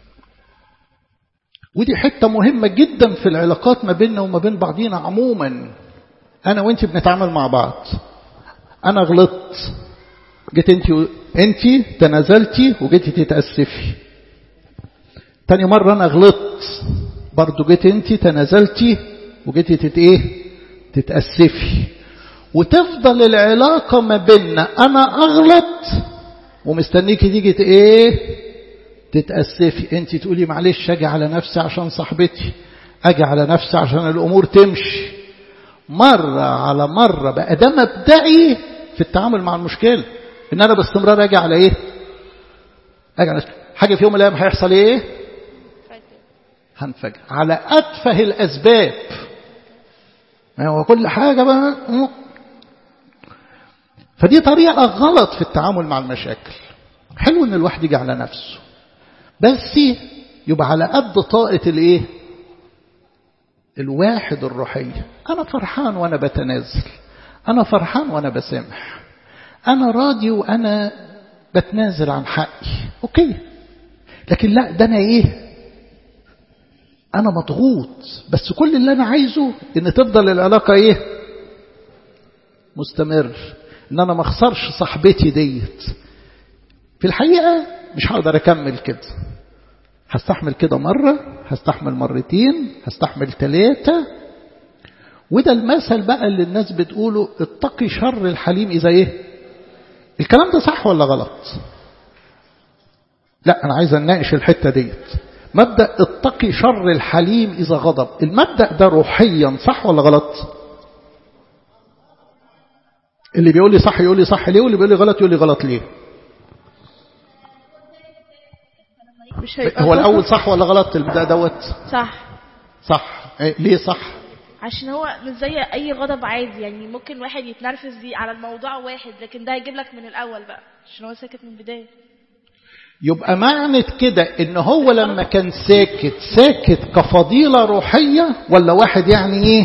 ودي حتة مهمة جدا في العلاقات ما بيننا وما بين بعضينا عموما. أنا وأنت بنتعامل مع بعض، أنا غلطت، جيت أنت و... أنت تنازلتي وجيتي تتأسفي. تاني مرة أنا غلطت برضو، جيت أنت تنازلتي وجيتي تت إيه؟ تتأسفي. وتفضل العلاقة ما بيننا أنا أغلط ومستنيكي تيجي إيه؟ تتأسفي. انت تقولي معلش اجي على نفسي عشان صاحبتي، اجي على نفسي عشان الامور تمشي. مرة على مرة بقى ده مبدئي في التعامل مع المشكلة، ان انا باستمرار اجي على ايه؟ اجي على نفسي. حاجة في يوم من الايام هيحصل ايه؟ هنفجر على اتفه الاسباب. هو كل حاجة بقى. فدي طريقة غلط في التعامل مع المشاكل. حلو ان الواحد يجي على نفسه، بس يبقى على قد طاقة الايه؟ الواحد الروحية. انا فرحان وانا بتنازل، انا فرحان وانا بسامح، انا راضي وانا بتنازل عن حقي، اوكي. لكن لا، ده انا ايه؟ انا مضغوط، بس كل اللي انا عايزه ان تفضل العلاقة ايه؟ مستمر، ان انا ما اخسرش صاحبتي ديت. في الحقيقة مش هقدر أكمل كده، هستحمل كده مرة، هستحمل مرتين، هستحمل ثلاثة. وده المثل بقى اللي الناس بتقوله اتقي شر الحليم إذا إيه. الكلام ده صح ولا غلط؟ لا أنا عايز أناقش الحتة ديت. مبدأ اتقي شر الحليم إذا غضب، المبدأ ده روحيا صح ولا غلط؟ اللي بيقول لي صح يقول لي صح ليه، واللي بيقول لي غلط يقول لي غلط ليه. مش هو الأول صح ولا غلط البداية دوت؟ صح. صح. إيه ليه صح؟ عشان هو مش زي اي غضب عادي، يعني ممكن واحد يتنرفز دي على الموضوع واحد، لكن ده هيجيب لك من الاول بقى عشان هو ساكت من البدايه. يبقى معنى كده ان هو لما كان ساكت ساكت كفضيلة روحية، ولا واحد يعني ايه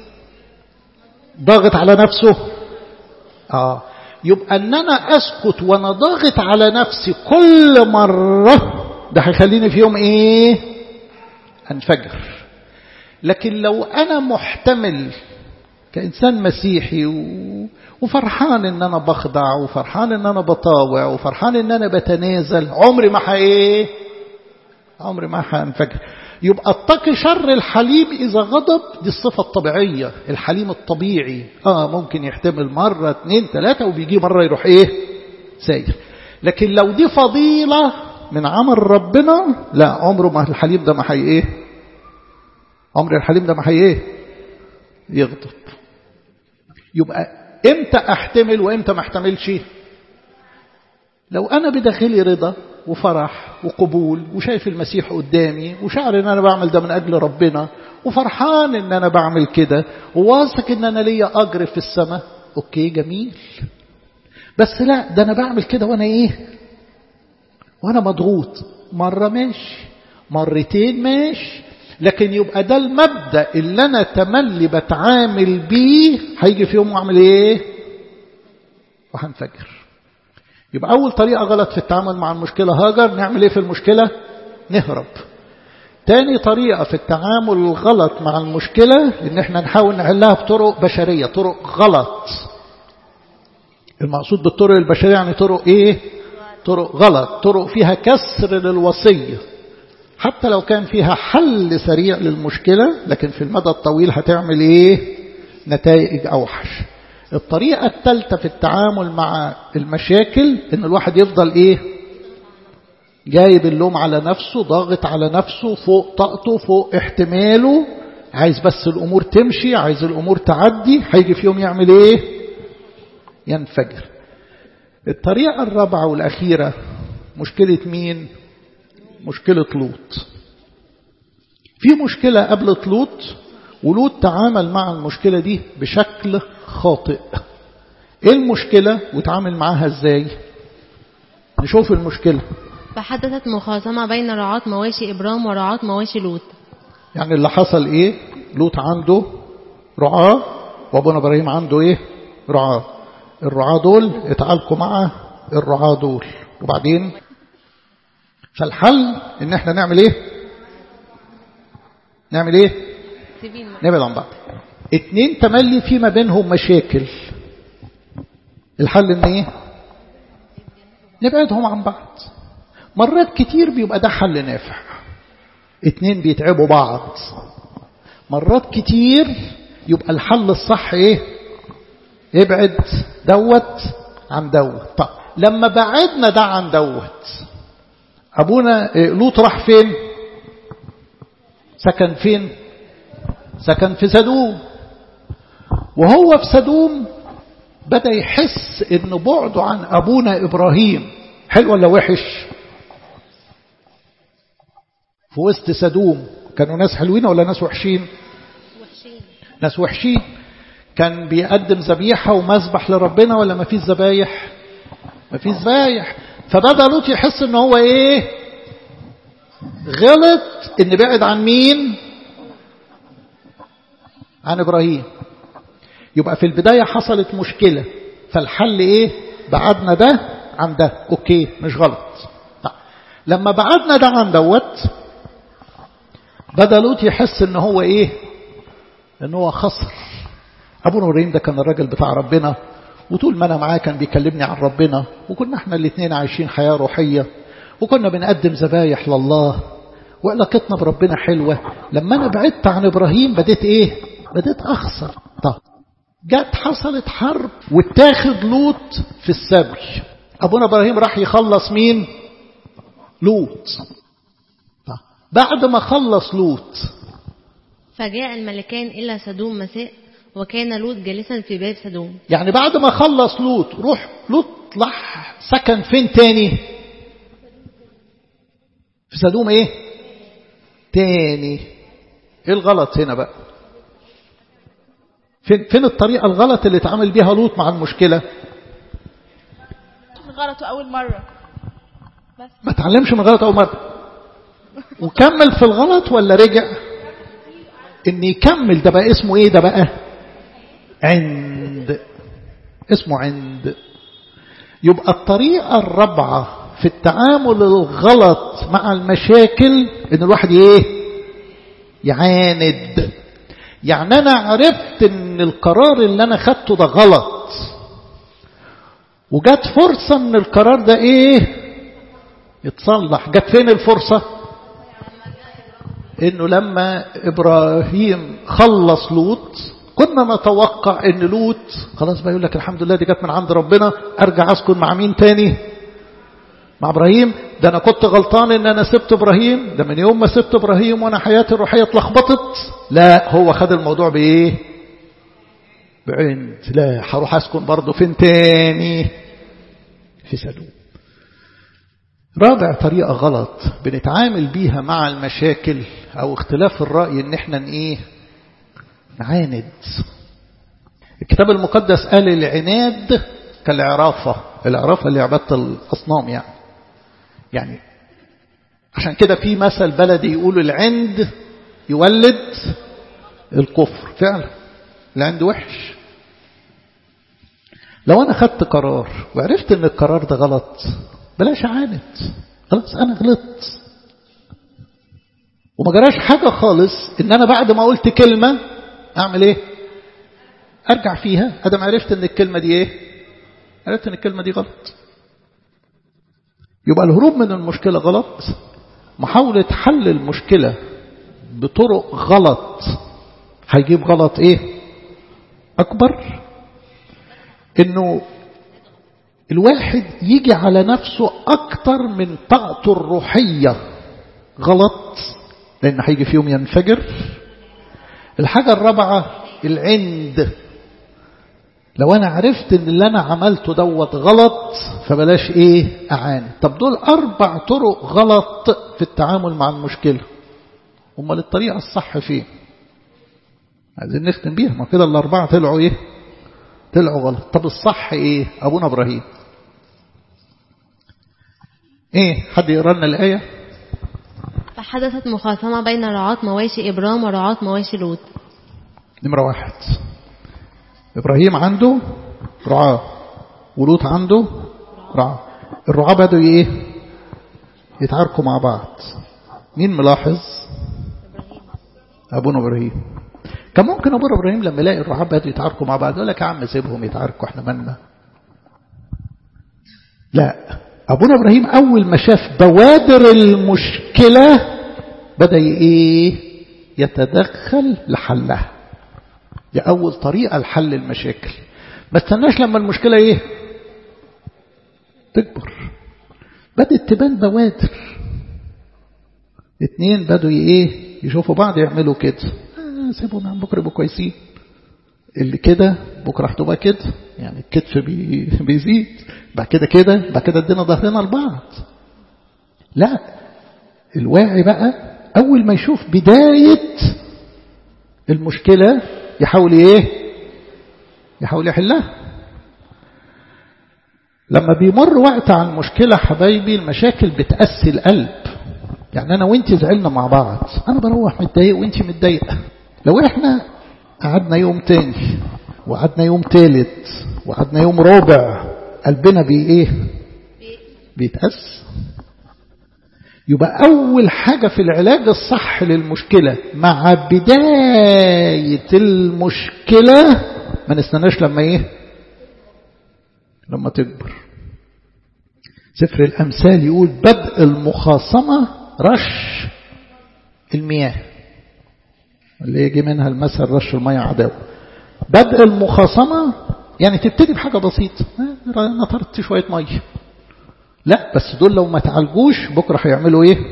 ضاغط على نفسه؟ اه يبقى ان انا اسكت وانا ضاغط على نفسي كل مرة ده هيخليني في يوم ايه انفجر. لكن لو انا محتمل كإنسان مسيحي وفرحان ان انا بخضع وفرحان ان انا بطاوع وفرحان ان انا بتنازل، عمري ما ايه عمري ما هنفجر. يبقى اتقي شر الحليم اذا غضب، دي الصفة الطبيعية، الحليم الطبيعي. اه ممكن يحتمل مرة اثنين ثلاثة وبيجي مرة يروح ايه ساير. لكن لو دي فضيلة من عمل ربنا، لا عمره ما الحليم ده ما هي ايه عمر الحليم ده ما هي ايه يغضب. يبقى امتى احتمل وامتى ما احتملش؟ لو انا بداخلي رضا وفرح وقبول وشايف المسيح قدامي وشعر ان انا بعمل ده من اجل ربنا وفرحان ان انا بعمل كده وواثق ان انا ليا اجر في السماء، اوكي جميل. بس لا ده انا بعمل كده وانا ايه وانا مضغوط، مرة ماشي مرتين ماشي، لكن يبقى ده المبدأ اللي أنا تملي بتعامل بيه، هيجي في يوم وأعمل إيه وهنفجر. يبقى أول طريقة غلط في التعامل مع المشكلة هاجر، نعمل إيه في المشكلة؟ نهرب. تاني طريقة في التعامل الغلط مع المشكلة إن إحنا نحاول نحلها بطرق بشرية، طرق غلط. المقصود بالطرق البشرية يعني طرق إيه؟ طرق غلط، طرق فيها كسر للوصية، حتى لو كان فيها حل سريع للمشكلة، لكن في المدى الطويل هتعمل ايه نتائج اوحش. الطريقة الثالثة في التعامل مع المشاكل ان الواحد يفضل ايه جايب اللوم على نفسه، ضاغط على نفسه فوق طاقته فوق احتماله، عايز بس الامور تمشي، عايز الامور تعدي، هيجي في يوم يعمل ايه ينفجر. الطريقة الرابعة والاخيرة مشكلة مين؟ مشكلة لوط. في مشكلة قبل لوط، ولوط تعامل مع المشكلة دي بشكل خاطئ. ايه المشكلة وتعامل معاها ازاي؟ نشوف المشكلة. فحدثت مخاصمة بين رعاة مواشي إبرام ورعاة مواشي لوط. يعني اللي حصل ايه؟ لوط عنده رعاة وابونا ابراهيم عنده ايه رعاة. الرعاة دول اتعالقوا مع الرعاة دول، وبعدين فالحل ان احنا نعمل ايه نعمل ايه نبعد عن بعض. اتنين تملي في ما بينهم مشاكل، الحل ان ايه نبعدهم عن بعض. مرات كتير بيبقى ده حل نافع، اتنين بيتعبوا بعض. مرات كتير يبقى الحل الصح ايه ابعد دوت عن دوت. طب لما بعدنا ده عن دوت، أبونا لوط راح فين؟ سكن فين؟ سكن في سدوم. وهو في سدوم بدأ يحس إن بعده عن أبونا إبراهيم حلو ولا وحش؟ في وسط سدوم كانوا ناس حلوين ولا ناس وحشين؟ وحشين. ناس وحشين. كان بيقدم ذبيحة ومذبح لربنا ولا ما فيش ذبايح؟ ما فيش ذبايح. فبدأ لوط يحس ان هو ايه غلط، ان بعد عن مين؟ عن ابراهيم. يبقى في البداية حصلت مشكلة، فالحل ايه بعدنا ده عن ده، اوكي مش غلط. طيب. لما بعدنا ده عن دوت بدأ لوط يحس ان هو ايه ان هو خسر. ابونا ابراهيم ده كان الراجل بتاع ربنا، وطول ما أنا معاه كان بيكلمني عن ربنا، وكنا احنا الاثنين عايشين حياة روحية، وكنا بنقدم ذبايح لله وعلاقتنا بربنا حلوة. لما أنا بعدت عن إبراهيم بديت إيه؟ بديت أخسر. طب جت حصلت حرب واتاخد لوط في السبي. أبونا إبراهيم راح يخلص مين؟ لوط. طب بعد ما خلص لوط فجاء الملكان إلى سدوم مساء وكان لوط جالسا في باب سدوم. يعني بعد ما خلص لوط روح لوط راح سكن فين تاني؟ في سدوم ايه تاني. ايه الغلط هنا بقى؟ فين, فين الطريقة الغلط اللي اتعامل بيها لوط مع المشكلة؟ غلطه أول مرة بس ما تعلمش من غلط أول مرة وكمل في الغلط ولا رجع؟ ان يكمل ده بقى اسمه ايه؟ ده بقى عند، اسمه عند. يبقى الطريقة الرابعة في التعامل الغلط مع المشاكل ان الواحد ايه؟ يعاند. يعني انا عرفت ان القرار اللي انا خدته ده غلط وجات فرصة ان القرار ده ايه؟ يتصلح. جات فين الفرصة؟ انه لما ابراهيم خلص لوط كنا نتوقع ان لوط خلاص بقى يقول لك الحمد لله دي جت من عند ربنا، ارجع اسكن مع مين تاني؟ مع ابراهيم. ده انا كنت غلطان ان انا سبت ابراهيم، ده من يوم ما سبت ابراهيم وانا حياتي الروحيه اتلخبطت. لا، هو خد الموضوع بايه؟ بعند. لا، هروح اسكن برضه فين تاني؟ في سدوم. رابع طريقة غلط بنتعامل بيها مع المشاكل أو اختلاف الرأي إن احنا ايه؟ نعاند. الكتاب المقدس قال العناد كالعرافة. العرافة اللي عبادة الأصنام يعني. يعني عشان كده في مثل بلدي يقول العند يولد الكفر. فعلا العند وحش. لو أنا خدت قرار وعرفت إن القرار ده غلط بلاش عاند. خلاص أنا غلطت وما جراش حاجة خالص إن أنا بعد ما قلت كلمة أعمل إيه؟ أرجع فيها. أدم عرفت إن الكلمة دي إيه؟ عرفت إن الكلمة دي غلط. يبقى الهروب من المشكلة غلط. محاولة حل المشكلة بطرق غلط هيجيب غلط إيه؟ أكبر. إنه الواحد يجي على نفسه أكتر من طاقته الروحية غلط، لأن هيجي في يوم ينفجر. الحاجة الرابعة العند. لو أنا عرفت إن اللي أنا عملته دوت غلط فبلاش إيه؟ أعاند. طب دول أربع طرق غلط في التعامل مع المشكلة. أمال الطريقة الصح فين؟ عايزين نختم بيها. ما كده الأربعة طلعوا إيه؟ طلعوا غلط. طب الصح إيه؟ أبونا إبراهيم إيه؟ حد يقرأ لنا الآية؟ فحدثت مخاصمة بين رعاة مواشي إبرام ورعاة مواشي لوط. نمرة واحد، إبراهيم عنده رعاة ولوط عنده رعاة. الرعاة بدوا إيه؟ يتعاركوا مع بعض. مين ملاحظ؟ أبونا إبراهيم. كان ممكن أبونا إبراهيم لما يلاقي الرعاة بدوا يتعاركوا مع بعض يقول لك يا عم سيبهم يتعاركوا احنا مالنا. لا، أبونا إبراهيم أول ما شاف بوادر المشكلة بدأ إيه؟ يتدخل لحلها. دي أول طريقة لحل المشاكل. ما استناش لما المشكلة إيه؟ تكبر. بدأت تبان بوادر. اتنين بدوا إيه؟ يشوفوا بعض يعملوا كده. آه سيبهم عن بكرة يبقوا كويسين. اللي كده بكرة هتبقى كده. يعني الكتف بي بيزيد. بعد كده كده بعد كده ادينا ظهرنا لبعض. لا، الواعي بقى أول ما يشوف بداية المشكلة يحاول إيه؟ يحاول يحلها. لما بيمر وقت عن المشكلة حبايبي المشاكل بتأسي القلب. يعني أنا وإنتي زعلنا مع بعض، أنا بروح متضايق وإنتي متضايقة. لو إحنا قعدنا يوم تاني وقعدنا يوم تالت وقعدنا يوم رابع قلبنا بي إيه؟ بيتأس. يبقى أول حاجة في العلاج الصح للمشكلة مع بداية المشكلة ما نستناش لما إيه؟ لما تكبر. سفر الأمثال يقول بدء المخاصمة رش المياه، اللي يجي منها المثل رش المياه عداوة. بدء المخاصمة يعني تبتدي بحاجة بسيطة، نطرت شوية مية، لا بس دول لو ما تعالجوش بكرة هيعملوا ايه؟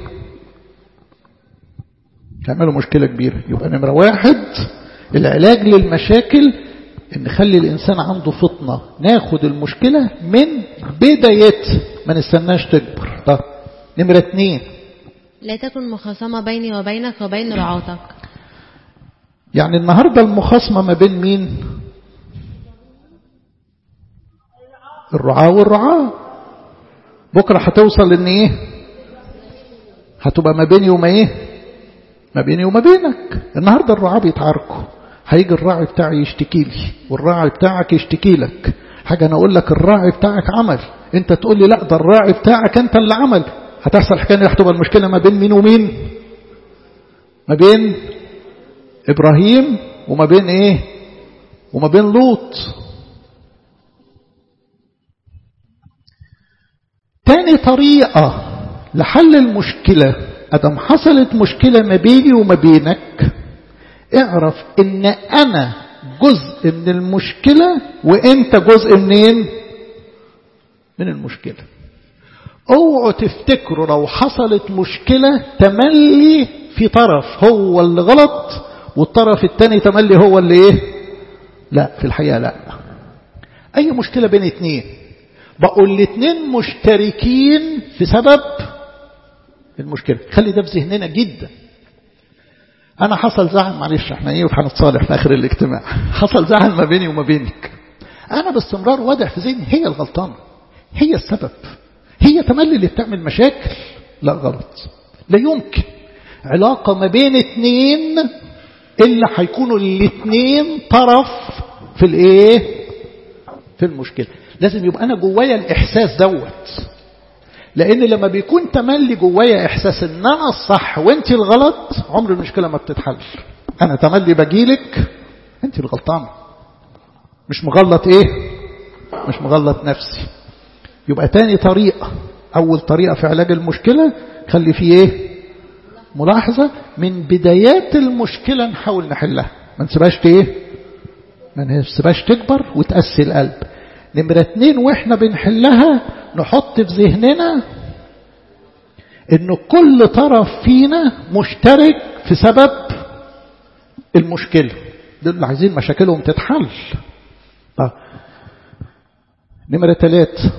هيعملوا مشكلة كبيرة. يبقى نمرة واحد العلاج للمشاكل ان نخلي الانسان عنده فطنة، ناخد المشكلة من بدايتها ما نستناش تكبر. طب نمرة اتنين لا تكن مخاصمة بيني وبينك وبين رعاتك. يعني النهاردة المخاصمة ما بين مين؟ الرعاة والرعاة. بكرة هتوصل ان ايه؟ هتبقى ما بيني وما ايه؟ ما بيني وما بينك. النهاردة الرعاة بيتعاركوا، هيجي الراعي بتاعي يشتكي لي والراعي بتاعك يشتكي لك حاجة، انا اقول لك الراعي بتاعك عمل، انت تقول لي لا ده الراعي بتاعك انت اللي عمل. هتحصل حكاية هتبقى المشكلة ما بين مين ومين؟ ما بين إبراهيم وما بين إيه؟ وما بين لوط. تاني طريقة لحل المشكلة، أدم حصلت مشكلة ما بيني وما بينك، اعرف إن أنا جزء من المشكلة وإنت جزء منين؟ من المشكلة. اوعوا تفتكروا لو حصلت مشكلة تملي في طرف هو اللي غلط والطرف التاني تملي هو اللي ايه. لا، في الحقيقة لا. اي مشكلة بين اتنين بقول الاتنين مشتركين في سبب المشكلة. خلي ده في ذهننا جدا. انا حصل زعل، معلش احنا ايه وهنتصالح في اخر الاجتماع، حصل زعل ما بيني وما بينك، انا باستمرار واضح في ذهني هي الغلطانة، هي السبب، هي تملي اللي بتعمل مشاكل. لا، غلط. لا يمكن علاقة ما بين اتنين إلا هيكونوا الاتنين طرف في الايه؟ في المشكلة. لازم يبقى أنا جوايا الإحساس دوت، لأن لما بيكون تملي جوايا إحساس إن أنا الصح وانت الغلط عمر المشكلة ما بتتحل. أنا تملي بجيلك انت الغلطانة، مش مغلط ايه؟ مش مغلط نفسي. يبقى تاني طريقة، أول طريقة في علاج المشكلة خلي فيه ايه؟ ملاحظة من بدايات المشكلة نحاول نحلها، ما نسيبهاش ايه؟ ما نسيبهاش تكبر وتأسي القلب. نمرة اتنين واحنا بنحلها نحط في ذهننا ان كل طرف فينا مشترك في سبب المشكلة. دول اللي عايزين مشاكلهم تتحل. طيب نمرة ثلاثة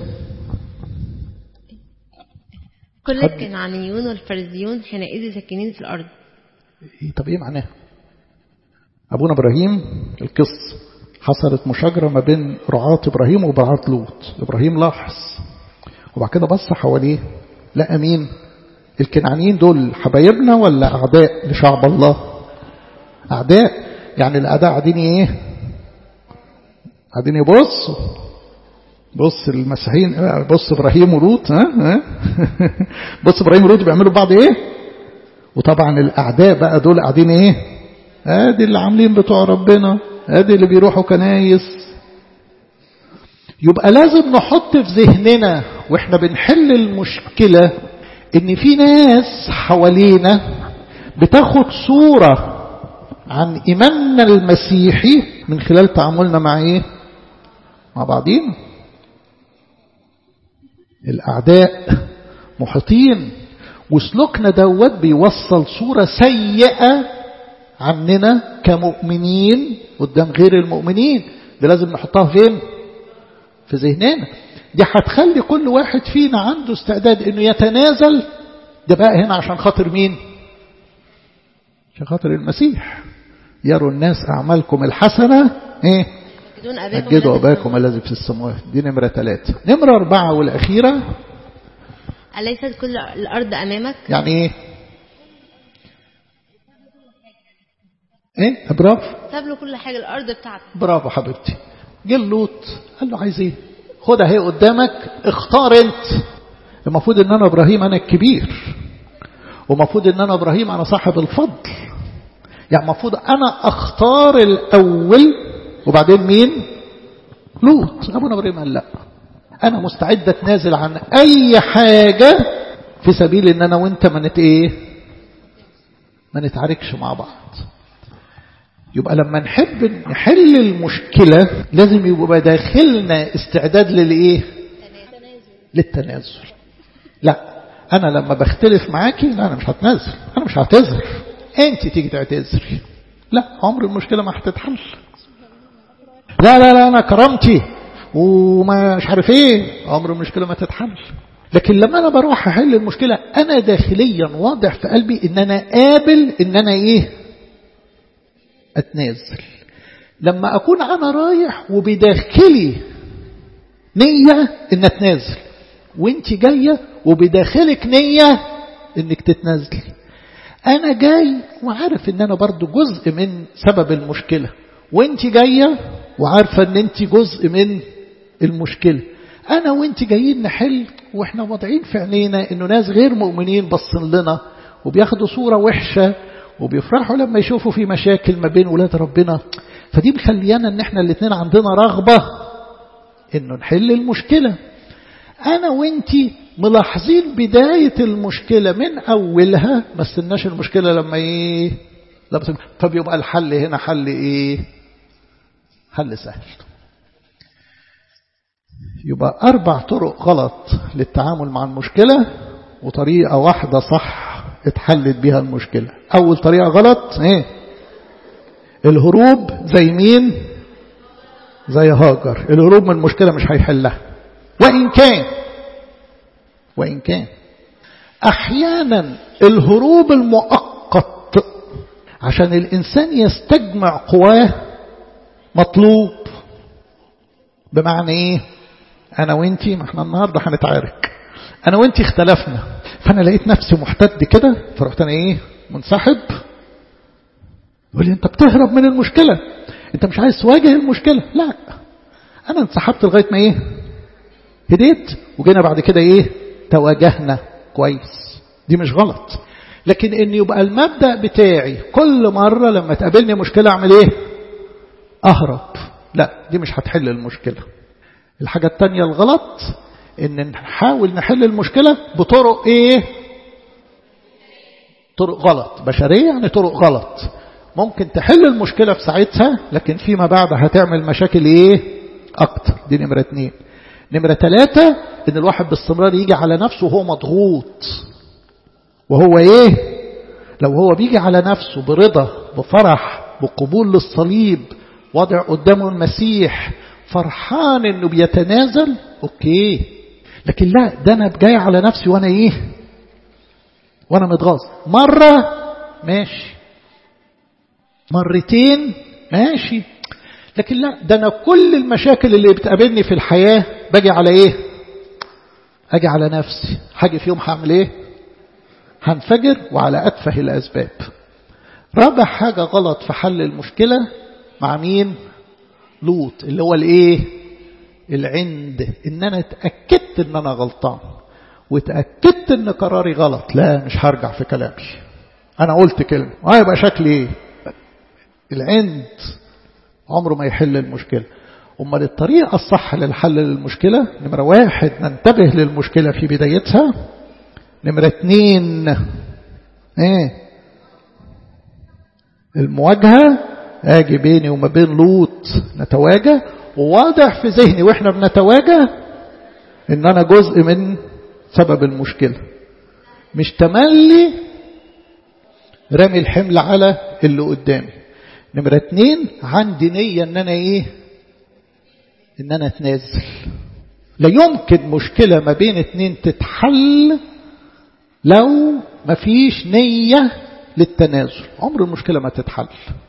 كل الكنعانيون والفريزيون حينئذ ساكنين في الأرض. طب ايه معناها؟ أبونا إبراهيم القصة حصلت مشاجرة ما بين رعاة إبراهيم ورعاة لوط. إبراهيم لاحظ وبعد كده بص حواليه لقى مين؟ الكنعانيين دول حبايبنا ولا أعداء لشعب الله؟ أعداء. يعني الأعداء قاعدين ايه؟ قاعدين يبصوا. بص المسيحيين، بص إبراهيم ولوط، ها ها بص إبراهيم ولوط بيعملوا بعض ايه؟ وطبعا الأعداء بقى دول قاعدين ايه؟ ادي اللي عاملين بتوع ربنا، ادي اللي بيروحوا كنايس. يبقى لازم نحط في ذهننا واحنا بنحل المشكلة ان في ناس حوالينا بتاخد صورة عن إيماننا المسيحي من خلال تعاملنا مع ايه؟ مع بعضين. الأعداء محيطين وسلوكنا دوت بيوصل صورة سيئة عننا كمؤمنين قدام غير المؤمنين. ده لازم نحطها فين؟ في ذهننا. دي هتخلي كل واحد فينا عنده استعداد انه يتنازل. ده بقى هنا عشان خاطر مين؟ عشان خاطر المسيح. يروا الناس أعمالكم الحسنة ايه؟ مجدوا أباكم الذي في السماوات. دي نمرة ثلاثة. نمرة أربعة والأخيرة، أليست كل الأرض أمامك؟ يعني ايه؟ ايه؟ برافو. ساب له كل حاجة، الأرض بتاعته. برافو حبيبتي. جه لوط قال له عايز ايه؟ خدها هي قدامك، اختار انت. المفروض ان انا ابراهيم انا الكبير، ومفروض ان انا ابراهيم انا صاحب الفضل. يعني المفروض انا اختار الاول وبعدين مين؟ لوط. ابونا ابراهيم قال لا، أنا مستعد أتنازل عن أي حاجة في سبيل إن أنا وإنت ما نت إيه ما نتعاركش مع بعض. يبقى لما نحب نحل المشكلة لازم يبقى داخلنا استعداد للإيه للتنازل. لا أنا لما بختلف معاكي لا أنا مش هتنازل، أنا مش هعتذر، أنت تيجي تعتذري، لا عمر المشكلة ما هتتحل. لا لا لا أنا كرامتي وما مش عارف إيه، عمر المشكلة ما تتحل. لكن لما أنا بروح أحل المشكلة أنا داخليا واضح في قلبي إن أنا قابل إن أنا إيه أتنازل. لما أكون أنا رايح وبداخلي نية إن أتنازل، وإنت جاية وبداخلك نية إنك تتنازلي. أنا جاي وعارف إن أنا برضو جزء من سبب المشكلة، وإنت جاية وعارفة إن إنت جزء من المشكلة. أنا وإنت جايين نحل وإحنا واضعين في عينينا إنه ناس غير مؤمنين بصن لنا وبياخدوا صورة وحشة وبيفرحوا لما يشوفوا في مشاكل ما بين ولاد ربنا. فدي مخليانا إن إحنا الاثنين عندنا رغبة إنه نحل المشكلة. أنا وإنتي ملاحظين بداية المشكلة من أولها، ما استناش المشكلة لما إيه لما فبيبقى الحل هنا حل إيه حل سهل. يبقى أربع طرق غلط للتعامل مع المشكلة وطريقة واحدة صح اتحلت بها المشكلة. أول طريقة غلط ايه الهروب، زي مين؟ زي هاجر. الهروب من المشكلة مش هيحلها، وإن كان وإن كان أحيانا الهروب المؤقت عشان الإنسان يستجمع قواه مطلوب. بمعنى ايه؟ أنا وإنتي ما احنا النهاردة هنتعارك، أنا وإنتي اختلفنا، فأنا لقيت نفسي محتد كده فرحت أنا إيه منسحب. يقول لي أنت بتهرب من المشكلة، أنت مش عايز تواجه المشكلة. لا أنا انسحبت لغاية ما إيه هديت، وجينا بعد كده إيه تواجهنا كويس. دي مش غلط، لكن إن يبقى المبدأ بتاعي كل مرة لما تقابلني مشكلة أعمل إيه أهرب، لا دي مش هتحل المشكلة. الحاجة التانية الغلط إن نحاول نحل المشكلة بطرق إيه طرق غلط بشرية، يعني طرق غلط ممكن تحل المشكلة في ساعتها لكن فيما بعد هتعمل مشاكل إيه أكتر. دي نمرة اتنين. نمرة ثلاثة إن الواحد باستمرار يجي على نفسه وهو مضغوط، وهو إيه لو هو بيجي على نفسه برضا بفرح بقبول للصليب وضع قدامه المسيح فرحان إنه بيتنازل أوكي، لكن لا ده أنا جاي على نفسي وأنا إيه وأنا متغاظ. مرة ماشي، مرتين ماشي، لكن لا ده أنا كل المشاكل اللي بتقابلني في الحياة باجي على إيه أجي على نفسي. حاجة في يوم هعمل إيه هنفجر وعلى أتفه الأسباب. رابع حاجة غلط في حل المشكلة مع مين لوط، اللي هو الإيه العند. إن أنا اتأكدت إن أنا غلطان واتأكدت إن قراري غلط، لا مش هرجع في كلامي، أنا قلت كلمة وهيبقى شكلي إيه. العند عمره ما يحل المشكلة. أمال الطريقة الصح للحل للمشكلة نمرة واحد ننتبه للمشكلة في بدايتها. نمرة اتنين ايه المواجهة، اجي بيني وما بين لوط نتواجه، وواضح في ذهني واحنا بنتواجه ان انا جزء من سبب المشكلة، مش تملي رمي الحمل على اللي قدامي. نمرة اتنين عندي نية ان انا ايه ان انا اتنازل. لا يمكن مشكلة ما بين اتنين تتحل لو ما فيش نية للتنازل، عمر المشكلة ما تتحل.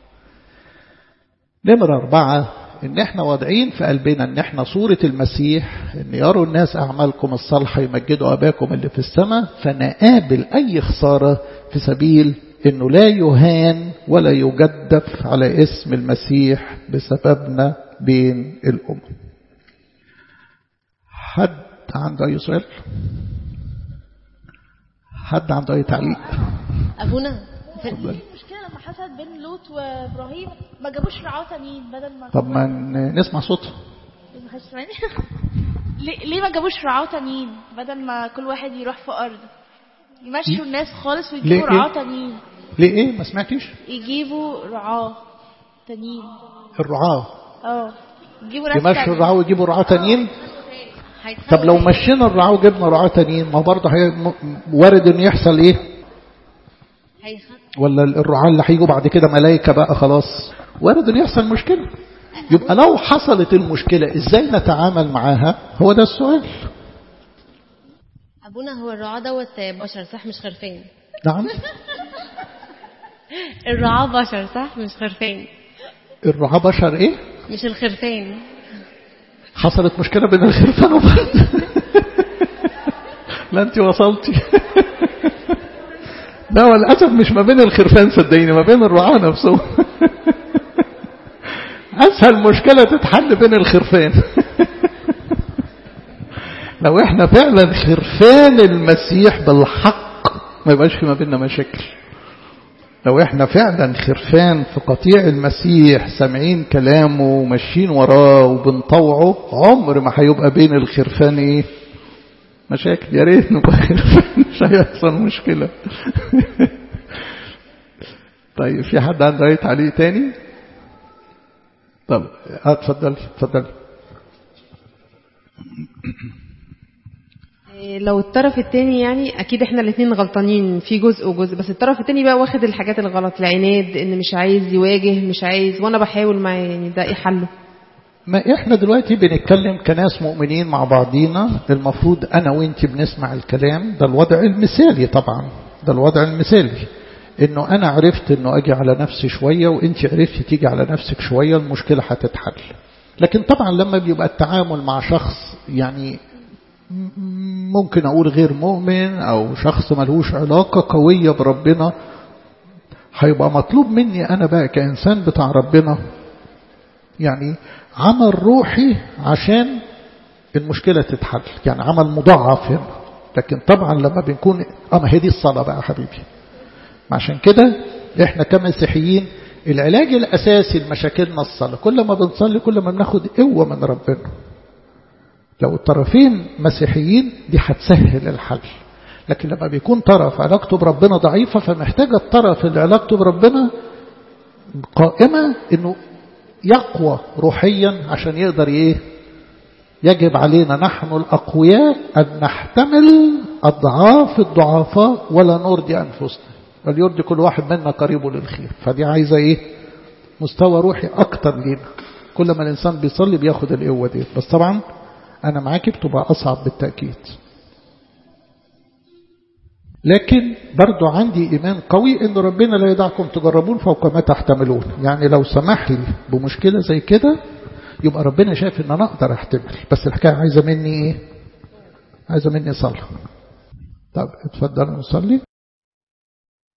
نمرة أربعة إن إحنا واضعين في قلبنا إن إحنا صورة المسيح، إن يروا الناس أعمالكم الصالحة يمجدوا أباكم اللي في السماء، فنقابل أي خسارة في سبيل إنه لا يهان ولا يجدف على اسم المسيح بسببنا بين الأمم. حد عنده أي سؤال؟ حد عنده أي تعليق؟ أبونا في المشكلة لما حصلت بين لوط وإبراهيم ما جابوش رعاة تانيين بدل ما طب ما نسمع صوته. ليه, ليه ما جابوش رعاة تانيين بدل ما كل واحد يروح في أرض؟ يمشوا الناس خالص ويجيبوا رعاة تانيين. ليه ايه ما سمعتيش؟ يجيبوا رعاة تانيين. الرعاة اه يجيبوا ناس يمشوا الرعاة ويجيبوا رعاة تانيين. طب لو مشينا الرعاة وجبنا رعاة تانيين ما برضه وارد ان يحصل ايه؟ ولا الرعاة اللي هيجوا بعد كده ملائكة بقى خلاص؟ وارد ان يحصل مشكلة. يبقى لو حصلت المشكلة ازاي نتعامل معاها؟ هو ده السؤال. ابونا هو الرعاة دوت بشر صح مش خرفان؟ نعم الرعاة بشر صح مش خرفان؟ الرعاة بشر ايه؟ مش الخرفان. حصلت مشكلة بين الخرفان وبعض. لا انت وصلتي. لا والأسف مش ما بين الخرفان صدقيني ما بين الرعاة نفسهم. أسهل مشكلة تتحل بين الخرفان. لو احنا فعلا خرفان المسيح بالحق ما يبقاش في ما بيننا مشاكل. لو احنا فعلا خرفان في قطيع المسيح سامعين كلامه وماشيين وراه وبنطوعه عمر ما هيبقى بين الخرفان ايه مشاكل. يا ريت نبقى خرفان مش هيحصل مشكلة. طيب في حد عنده اي تعليق تاني؟ طب اتفضل اتفضل. لو الطرف التاني يعني اكيد احنا الاثنين غلطانين في جزء وجزء بس الطرف التاني بقى واخد الحاجات الغلط العناد ان مش عايز يواجه مش عايز وانا بحاول معاه يعني ده ايه حله؟ ما احنا دلوقتي بنتكلم كناس مؤمنين مع بعضينا المفروض انا وانت بنسمع الكلام ده الوضع المثالي طبعا ده الوضع المثالي انه انا عرفت انه اجي على نفسي شوية وانت عرفتي تيجي على نفسك شوية المشكلة هتتحل. لكن طبعا لما بيبقى التعامل مع شخص يعني ممكن أقول غير مؤمن أو شخص ملهوش علاقة قوية بربنا هيبقى مطلوب مني أنا بقى كإنسان بتاع ربنا يعني عمل روحي عشان المشكلة تتحل يعني عمل مضاعف هنا. لكن طبعا لما بنكون اه ما هي دي الصلاة بقى حبيبي. عشان كده احنا كمسيحيين العلاج الأساسي لمشاكلنا الصلاة. كل ما بنصلي كل ما بناخد قوة من ربنا. لو الطرفين مسيحيين دي هتسهل الحل. لكن لما بيكون طرف علاقته بربنا ضعيفة فمحتاج الطرف اللي علاقته بربنا قائمة انه يقوى روحيا عشان يقدر ايه. يجب علينا نحن الأقوياء أن نحتمل أضعاف الضعفاء ولا نرضي أنفسنا بل يرضي كل واحد منا قريبه للخير. فدي عايزة ايه مستوى روحي أكتر لينا. كل ما الإنسان بيصلي بياخد القوة دي. بس طبعا أنا معاكي بتبقى أصعب بالتأكيد. لكن برضو عندي إيمان قوي إن ربنا لا يدعكم تجربون فوق ما تحتملون. يعني لو سمح لي بمشكلة زي كده يبقى ربنا شايف إن أنا أقدر أحتمل. بس الحكاية عايزة مني إيه؟ عايزة مني صلاة. طب اتفضل نصلي.